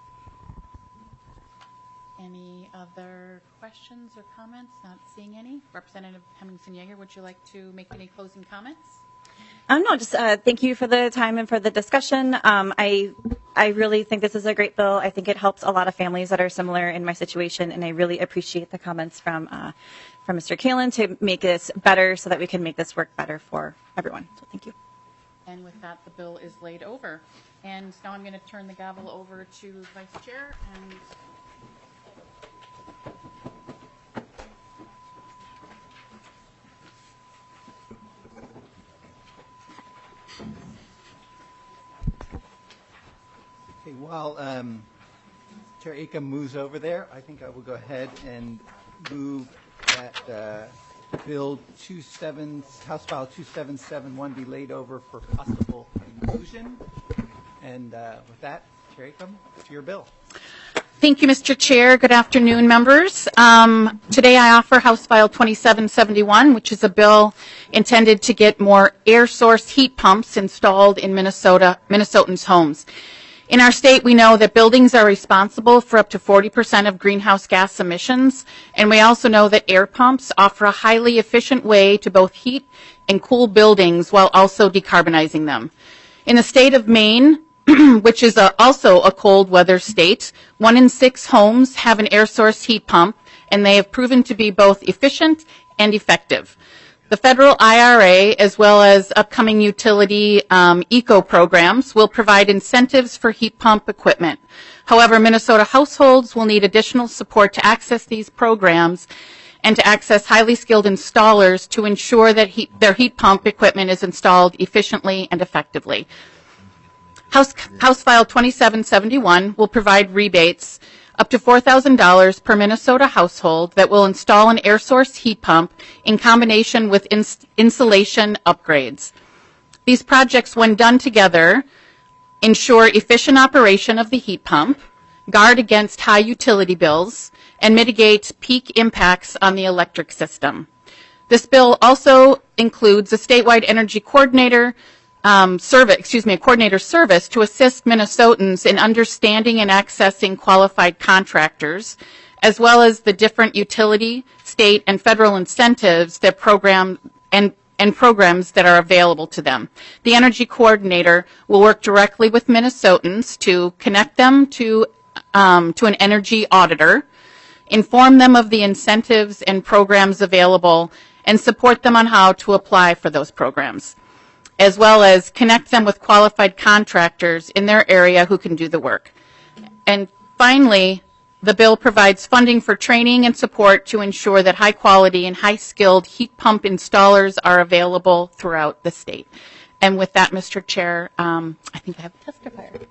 Any other questions or comments? Not seeing any. Representative Hemmingson-Yager, would you like to make any closing comments? Um, no, just uh, thank you for the time and for the discussion. Um, I I really think this is a great bill. I think it helps a lot of families that are similar in my situation, and I really appreciate the comments from uh, from Mister Kalin to make this better so that we can make this work better for everyone. So thank you. And with that, the bill is laid over. And now I'm going to turn the gavel over to Vice Chair and Okay, while um, Chair Acom moves over there, I think I will go ahead and move that uh, Bill two seven, House File two seven seven one be laid over for possible inclusion. And uh, with that, Chair Acom, to your bill. Thank you, Mister Chair. Good afternoon, members. Um, today I offer House File twenty-seven seventy-one, which is a bill intended to get more air source heat pumps installed in Minnesota, Minnesotans' homes. In our state, we know that buildings are responsible for up to forty percent of greenhouse gas emissions, and we also know that air pumps offer a highly efficient way to both heat and cool buildings while also decarbonizing them. In the state of Maine, which is a, also a cold weather state, one in six homes have an air source heat pump, and they have proven to be both efficient and effective. The federal I R A, as well as upcoming utility um, eco programs, will provide incentives for heat pump equipment. However, Minnesota households will need additional support to access these programs and to access highly skilled installers to ensure that heat, their heat pump equipment is installed efficiently and effectively. House, House File twenty-seven seventy-one will provide rebates up to four thousand dollars per Minnesota household that will install an air source heat pump in combination with ins insulation upgrades. These projects, when done together, ensure efficient operation of the heat pump, guard against high utility bills, and mitigate peak impacts on the electric system. This bill also includes a statewide energy coordinator Um, service, excuse me, a coordinator service to assist Minnesotans in understanding and accessing qualified contractors, as well as the different utility, state, and federal incentives that program and and programs that are available to them. The energy coordinator will work directly with Minnesotans to connect them to um, to an energy auditor, inform them of the incentives and programs available, and support them on how to apply for those programs, as well as connect them with qualified contractors in their area who can do the work. And finally, the bill provides funding for training and support to ensure that high quality and high skilled heat pump installers are available throughout the state. And with that, Mister Chair, um, I think I have a testifier.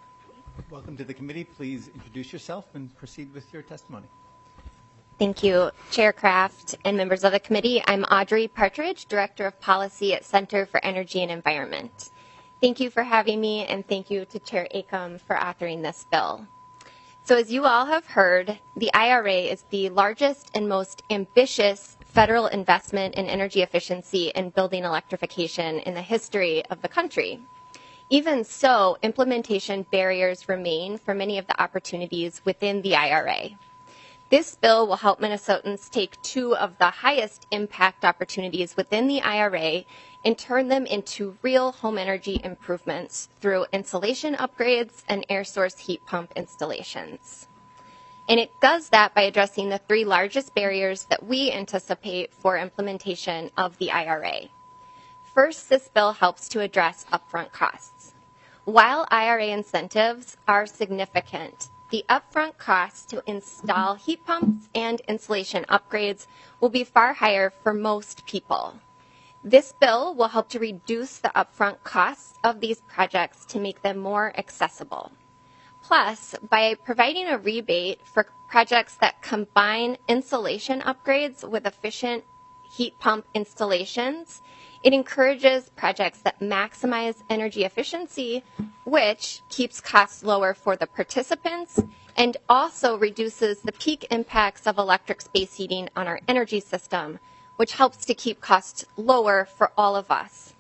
Welcome to the committee. Please introduce yourself and proceed with your testimony. Thank you, Chair Kraft and members of the committee. I'm Audrey Partridge, Director of Policy at Center for Energy and Environment. Thank you for having me, and thank you to Chair Acom for authoring this bill. So as you all have heard, the I R A is the largest and most ambitious federal investment in energy efficiency and building electrification in the history of the country. Even so, implementation barriers remain for many of the opportunities within the I R A. This bill will help Minnesotans take two of the highest impact opportunities within the I R A and turn them into real home energy improvements through insulation upgrades and air source heat pump installations. And it does that by addressing the three largest barriers that we anticipate for implementation of the I R A. First, this bill helps to address upfront costs. While I R A incentives are significant, the upfront costs to install heat pumps and insulation upgrades will be far higher for most people. This bill will help to reduce the upfront costs of these projects to make them more accessible. Plus, by providing a rebate for projects that combine insulation upgrades with efficient heat pump installations, it encourages projects that maximize energy efficiency, which keeps costs lower for the participants and also reduces the peak impacts of electric space heating on our energy system, which helps to keep costs lower for all of us.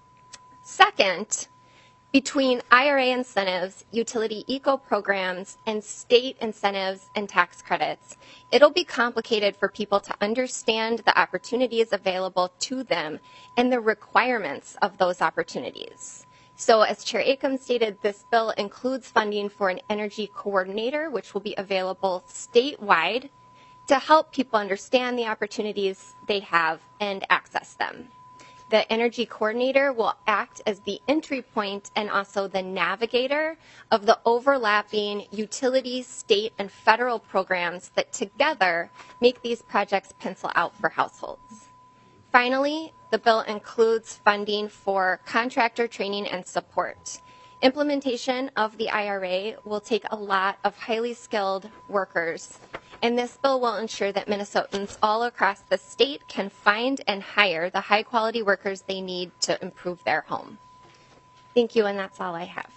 Second, between I R A incentives, utility eco programs, and state incentives and tax credits, it'll be complicated for people to understand the opportunities available to them and the requirements of those opportunities. So as Chair Acom stated, this bill includes funding for an energy coordinator, which will be available statewide to help people understand the opportunities they have and access them. The energy coordinator will act as the entry point and also the navigator of the overlapping utility, state, and federal programs that together make these projects pencil out for households. Finally, the bill includes funding for contractor training and support. Implementation of the I R A will take a lot of highly skilled workers, and this bill will ensure that Minnesotans all across the state can find and hire the high quality workers they need to improve their home. Thank you, and that's all I have.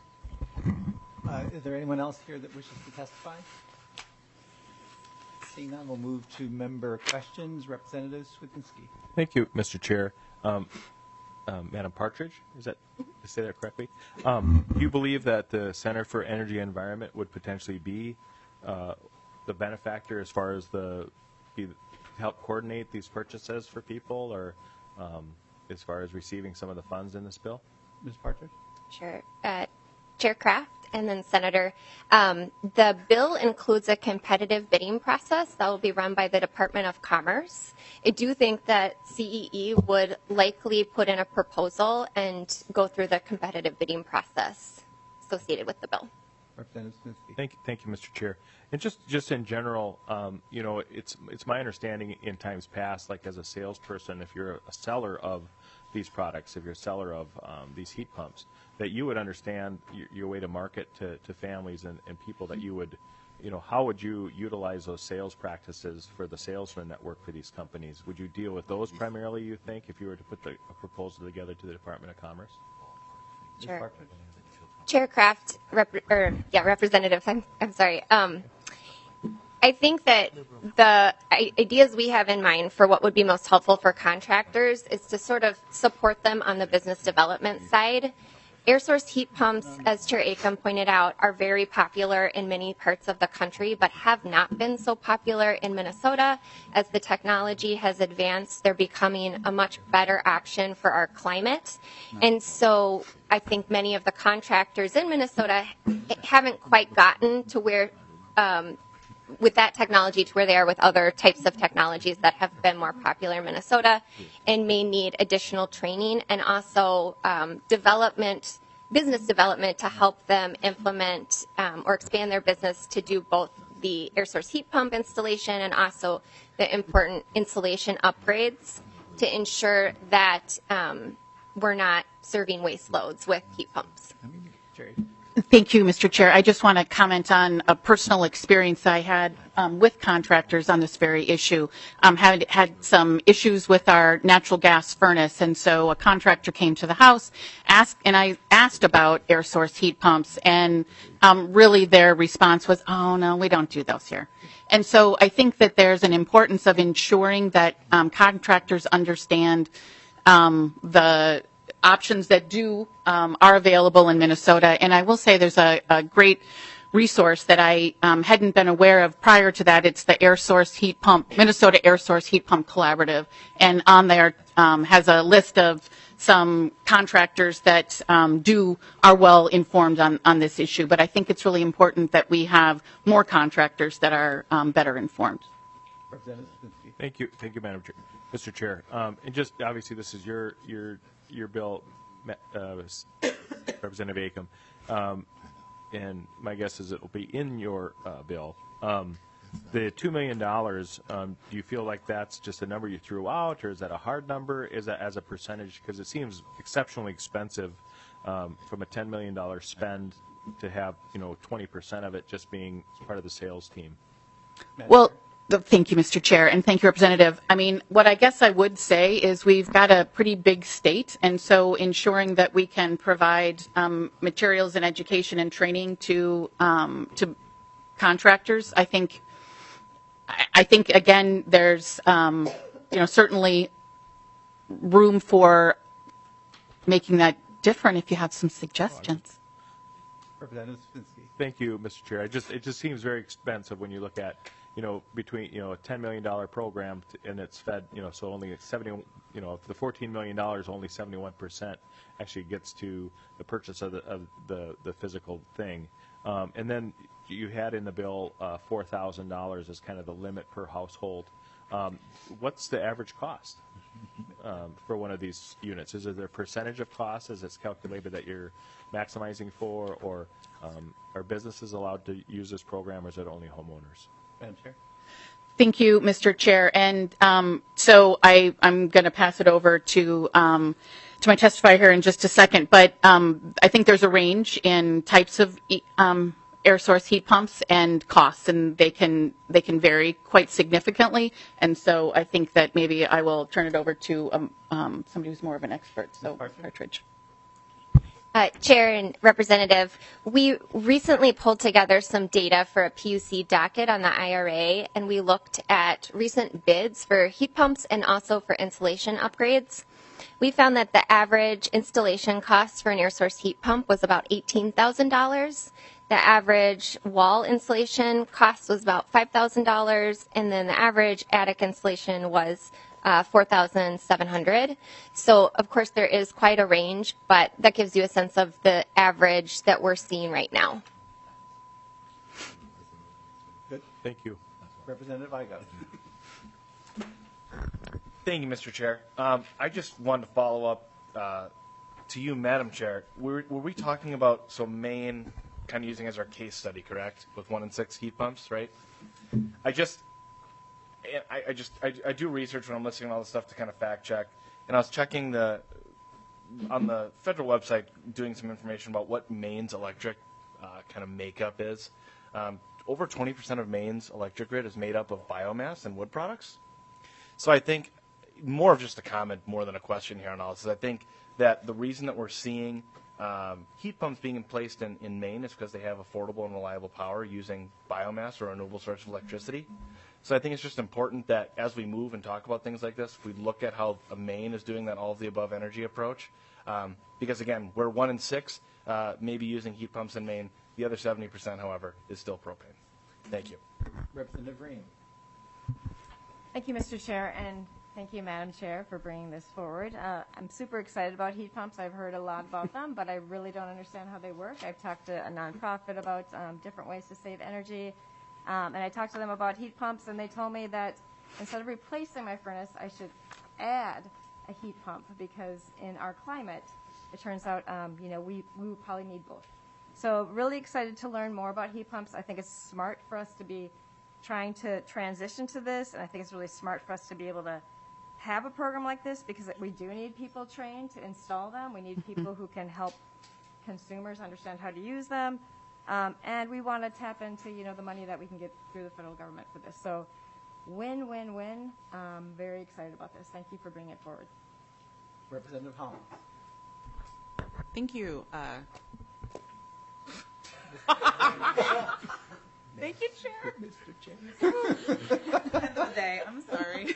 Uh, is there anyone else here that wishes to testify? Seeing none, we'll move to member questions. Representative Swidinski. Thank you, Mister Chair. Um, um, Madam Partridge, is that, did I say that correctly? Um, do you believe that the Center for Energy and Environment would potentially be uh, the benefactor as far as the, be, help coordinate these purchases for people, or um, as far as receiving some of the funds in this bill? Miz Partridge? Sure. Uh, Chair Kraft and then Senator, um, the bill includes a competitive bidding process that will be run by the Department of Commerce. I do think that C E E would likely put in a proposal and go through the competitive bidding process associated with the bill. Representative Snitsky. Thank you, thank you, Mister Chair. And just, just in general, um, you know, it's it's my understanding in times past, like as a salesperson, if you're a seller of these products, if you're a seller of um, these heat pumps, that you would understand your, your way to market to, to families and, and people, that you would, you know, how would you utilize those sales practices for the salesmen that work for these companies? Would you deal with those primarily, you think, if you were to put the, a proposal together to the Department of Commerce? Sure. Chair Kraft, rep, or yeah, Representative, I'm, I'm sorry. Um, I think that the ideas we have in mind for what would be most helpful for contractors is to sort of support them on the business development side. Air source heat pumps, as Chair Acom pointed out, are very popular in many parts of the country, but have not been so popular in Minnesota. As the technology has advanced, they're becoming a much better option for our climate. And so I think many of the contractors in Minnesota haven't quite gotten to where, um, with that technology, to where they are with other types of technologies that have been more popular in Minnesota, and may need additional training and also um, development, business development to help them implement um, or expand their business to do both the air source heat pump installation and also the important insulation upgrades to ensure that um, we're not serving waste loads with heat pumps. Thank you, Mister Chair. I just want to comment on a personal experience I had um, with contractors on this very issue. Um, had had some issues with our natural gas furnace, and so a contractor came to the house, asked, and I asked about air source heat pumps, and um, really their response was, "Oh no, we don't do those here." And so I think that there's an importance of ensuring that um, contractors understand um, the options that do um, are available in Minnesota. And I will say there's a, a great resource that I um, hadn't been aware of prior to that. It's the Air Source Heat Pump, Minnesota Air Source Heat Pump Collaborative. And on there um, has a list of some contractors that um, do are well informed on, on this issue. But I think it's really important that we have more contractors that are um, better informed. Thank you, thank you, Madam Chair, Mister Chair. Um, and just obviously, this is your your your bill, uh, Representative Acom, um, and my guess is it will be in your uh, bill. Um, the two million dollars. Um, do you feel like that's just a number you threw out, or is that a hard number? Is that as a percentage? Because it seems exceptionally expensive um, from a ten million dollars spend to have, you know, twenty percent of it just being part of the sales team. Well, thank you, Mister Chair, and thank you, Representative. I mean, what I guess I would say is we've got a pretty big state, and so ensuring that we can provide um, materials and education and training to um, to contractors, I think, I think again, there's um, you know certainly room for making that different if you have some suggestions. Representative Spinski. Thank you, Mister Chair. I just it just seems very expensive when you look at, you know, between, you know, a ten million dollars program to, and it's fed, you know, so only seventy, you know, the fourteen million dollars, only seventy-one percent actually gets to the purchase of the of the, the physical thing. Um, and then you had in the bill uh, four thousand dollars as kind of the limit per household. Um, what's the average cost um, for one of these units? Is it a percentage of cost as it's calculated that you're maximizing for, or um, are businesses allowed to use this program, or is it only homeowners? Madam Chair. Thank you, Mister Chair. And um, so I, I'm going to pass it over to um, to my testifier here in just a second. But um, I think there's a range in types of um, air source heat pumps and costs, and they can they can vary quite significantly. And so I think that maybe I will turn it over to um, um, somebody who's more of an expert. So Partridge. Uh, Chair and Representative, we recently pulled together some data for a P U C docket on the I R A, and we looked at recent bids for heat pumps and also for insulation upgrades. We found that the average installation cost for an air source heat pump was about eighteen thousand dollars. The average wall insulation cost was about five thousand dollars, and then the average attic insulation was Uh, four thousand seven hundred dollars. So, of course, there is quite a range, but that gives you a sense of the average that we're seeing right now. Good. Thank you. Representative Igo. Thank you, Mister Chair. Um, I just wanted to follow up uh, to you, Madam Chair. Were, were we talking about, so Maine, kind of using as our case study, correct, with one and six heat pumps, right? I just, I, I just, I, I do research when I'm listening to all this stuff to kind of fact check, and I was checking the, on the federal website, doing some information about what Maine's electric uh, kind of makeup is. Um, over twenty percent of Maine's electric grid is made up of biomass and wood products. So I think, more of just a comment more than a question here on all this, is I think that the reason that we're seeing um, heat pumps being placed in, in Maine is because they have affordable and reliable power using biomass or a renewable source of electricity. So I think it's just important that as we move and talk about things like this, we look at how Maine is doing that all of the above energy approach. Um, because again, we're one in six, uh, maybe using heat pumps in Maine. The other seventy percent, however, is still propane. Thank you. Representative Green. Thank you, Mister Chair, and thank you, Madam Chair, for bringing this forward. Uh, I'm super excited about heat pumps. I've heard a lot about them, but I really don't understand how they work. I've talked to a nonprofit about um, different ways to save energy, um, and I talked to them about heat pumps, and they told me that instead of replacing my furnace, I should add a heat pump because in our climate, it turns out, um, you know, we, we would probably need both. So really excited to learn more about heat pumps. I think it's smart for us to be trying to transition to this, and I think it's really smart for us to be able to have a program like this because we do need people trained to install them. We need people who can help consumers understand how to use them, um, and we want to tap into, you know, the money that we can get through the federal government for this. So win, win, win. Um, very excited about this. Thank you for bringing it forward. Representative Hollins. Thank you. Uh, Thank you, Chair. Mister Chair. End of the day. I'm sorry.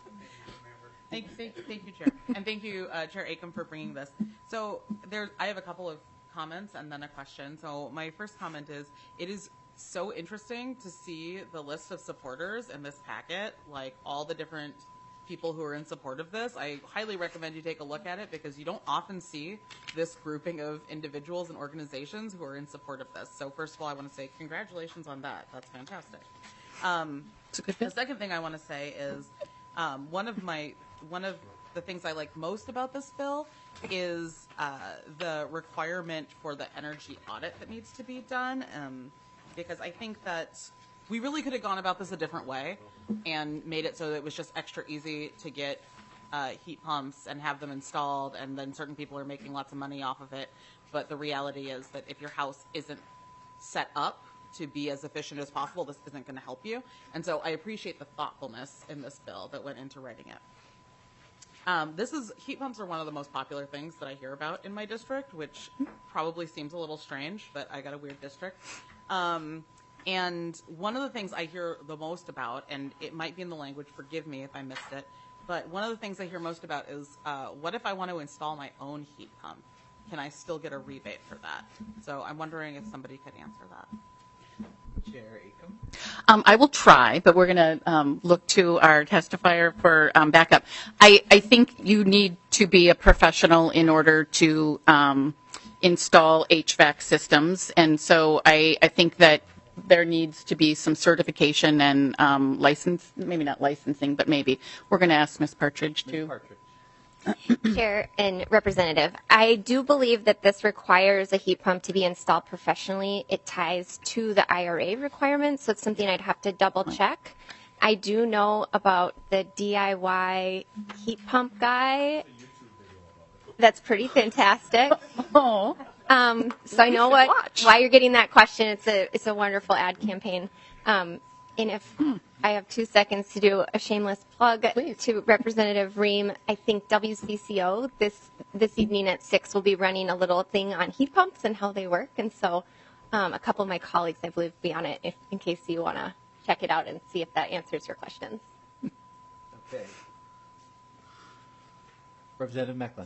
Thank, thank, thank you, Chair, and thank you, uh, Chair Acom, for bringing this. So there's, I have a couple of comments and then a question. So my first comment is, it is so interesting to see the list of supporters in this packet, like all the different people who are in support of this. I highly recommend you take a look at it because you don't often see this grouping of individuals and organizations who are in support of this. So first of all, I want to say congratulations on that. That's fantastic. Um, the second thing I want to say is um, one of my one of the things I like most about this bill is uh, the requirement for the energy audit that needs to be done, um, because I think that we really could have gone about this a different way and made it so that it was just extra easy to get uh, heat pumps and have them installed, and then certain people are making lots of money off of it. But the reality is that if your house isn't set up to be as efficient as possible, this isn't going to help you. And so I appreciate the thoughtfulness in this bill that went into writing it. Um, this is, heat pumps are one of the most popular things that I hear about in my district, which probably seems a little strange, but I got a weird district. Um, And one of the things I hear the most about, and it might be in the language, forgive me if I missed it, but one of the things I hear most about is, uh, what if I want to install my own heat pump? Can I still get a rebate for that? So I'm wondering if somebody could answer that. Chair Acom. Um, I will try, but we're going to um, look to our testifier for um, backup. I, I think you need to be a professional in order to um, install H V A C systems, and so I, I think that there needs to be some certification and um, license, maybe not licensing, but maybe. We're going to ask Miz Partridge to. Chair and Representative, I do believe that this requires a heat pump to be installed professionally. It ties to the I R A requirements, so it's something I'd have to double check. I do know about the D I Y heat pump guy. That's pretty fantastic. Oh. Um, so I know what why you're getting that question. It's a it's a wonderful ad campaign. Um, and if I have two seconds to do a shameless plug to Representative Ream. I think W C C O this this evening at six will be running a little thing on heat pumps and how they work, and so um, a couple of my colleagues, I believe, will be on it if, in case you want to check it out and see if that answers your questions. Okay. Representative Mecklin.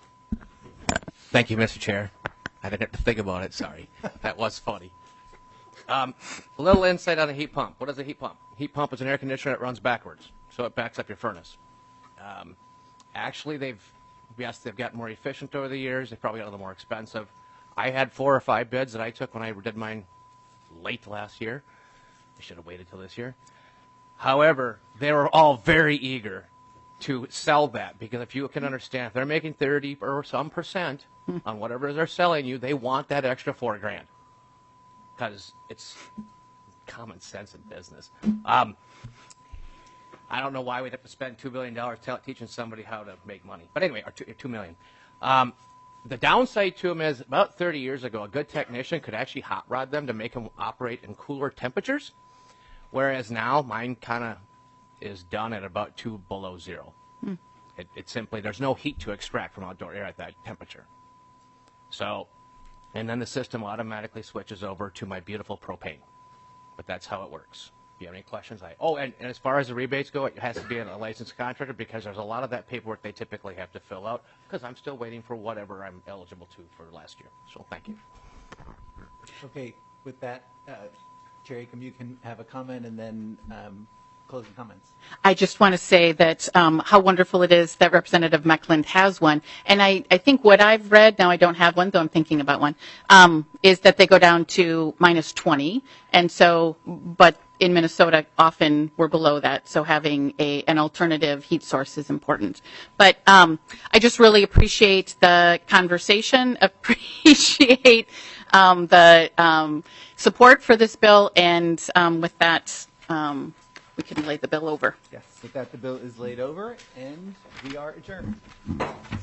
Thank you, Mister Chair. I didn't have to think about it. Sorry. That was funny. Um, a little insight on the heat pump. What is a heat pump? Heat pump is an air conditioner that runs backwards, so it backs up your furnace. Um, actually, they've yes, they've gotten more efficient over the years. They've probably got a little more expensive. I had four or five bids that I took when I did mine late last year. I should have waited till this year. However, they were all very eager to sell that, because if you can understand, if they're making thirty or some percent on whatever they're selling you, they want that extra four grand. Because it's common sense in business. Um, I don't know why we'd have to spend two billion dollars tell, teaching somebody how to make money. But anyway, or two, two million dollars. Um, the downside to them is about thirty years ago, a good technician could actually hot rod them to make them operate in cooler temperatures. Whereas now, mine kind of is done at about two below zero. Hmm. It, it simply, there's no heat to extract from outdoor air at that temperature. So, and then the system automatically switches over to my beautiful propane. But that's how it works. If you have any questions, I, oh, and, and as far as the rebates go, it has to be a licensed contractor, because there's a lot of that paperwork they typically have to fill out, because I'm still waiting for whatever I'm eligible to for last year. So thank you. Okay, with that, uh, Chair Acom, you can have a comment and then um, closing comments. I just want to say that um, how wonderful it is that Representative Mecklin has one. And I, I think what I've read, now I don't have one, though I'm thinking about one, um, is that they go down to minus twenty. And so, but in Minnesota, often we're below that. So having a, an alternative heat source is important. But um, I just really appreciate the conversation, appreciate um, the um, support for this bill. And um, with that, um, we can lay the bill over. Yes, with that, the bill is laid over, and we are adjourned.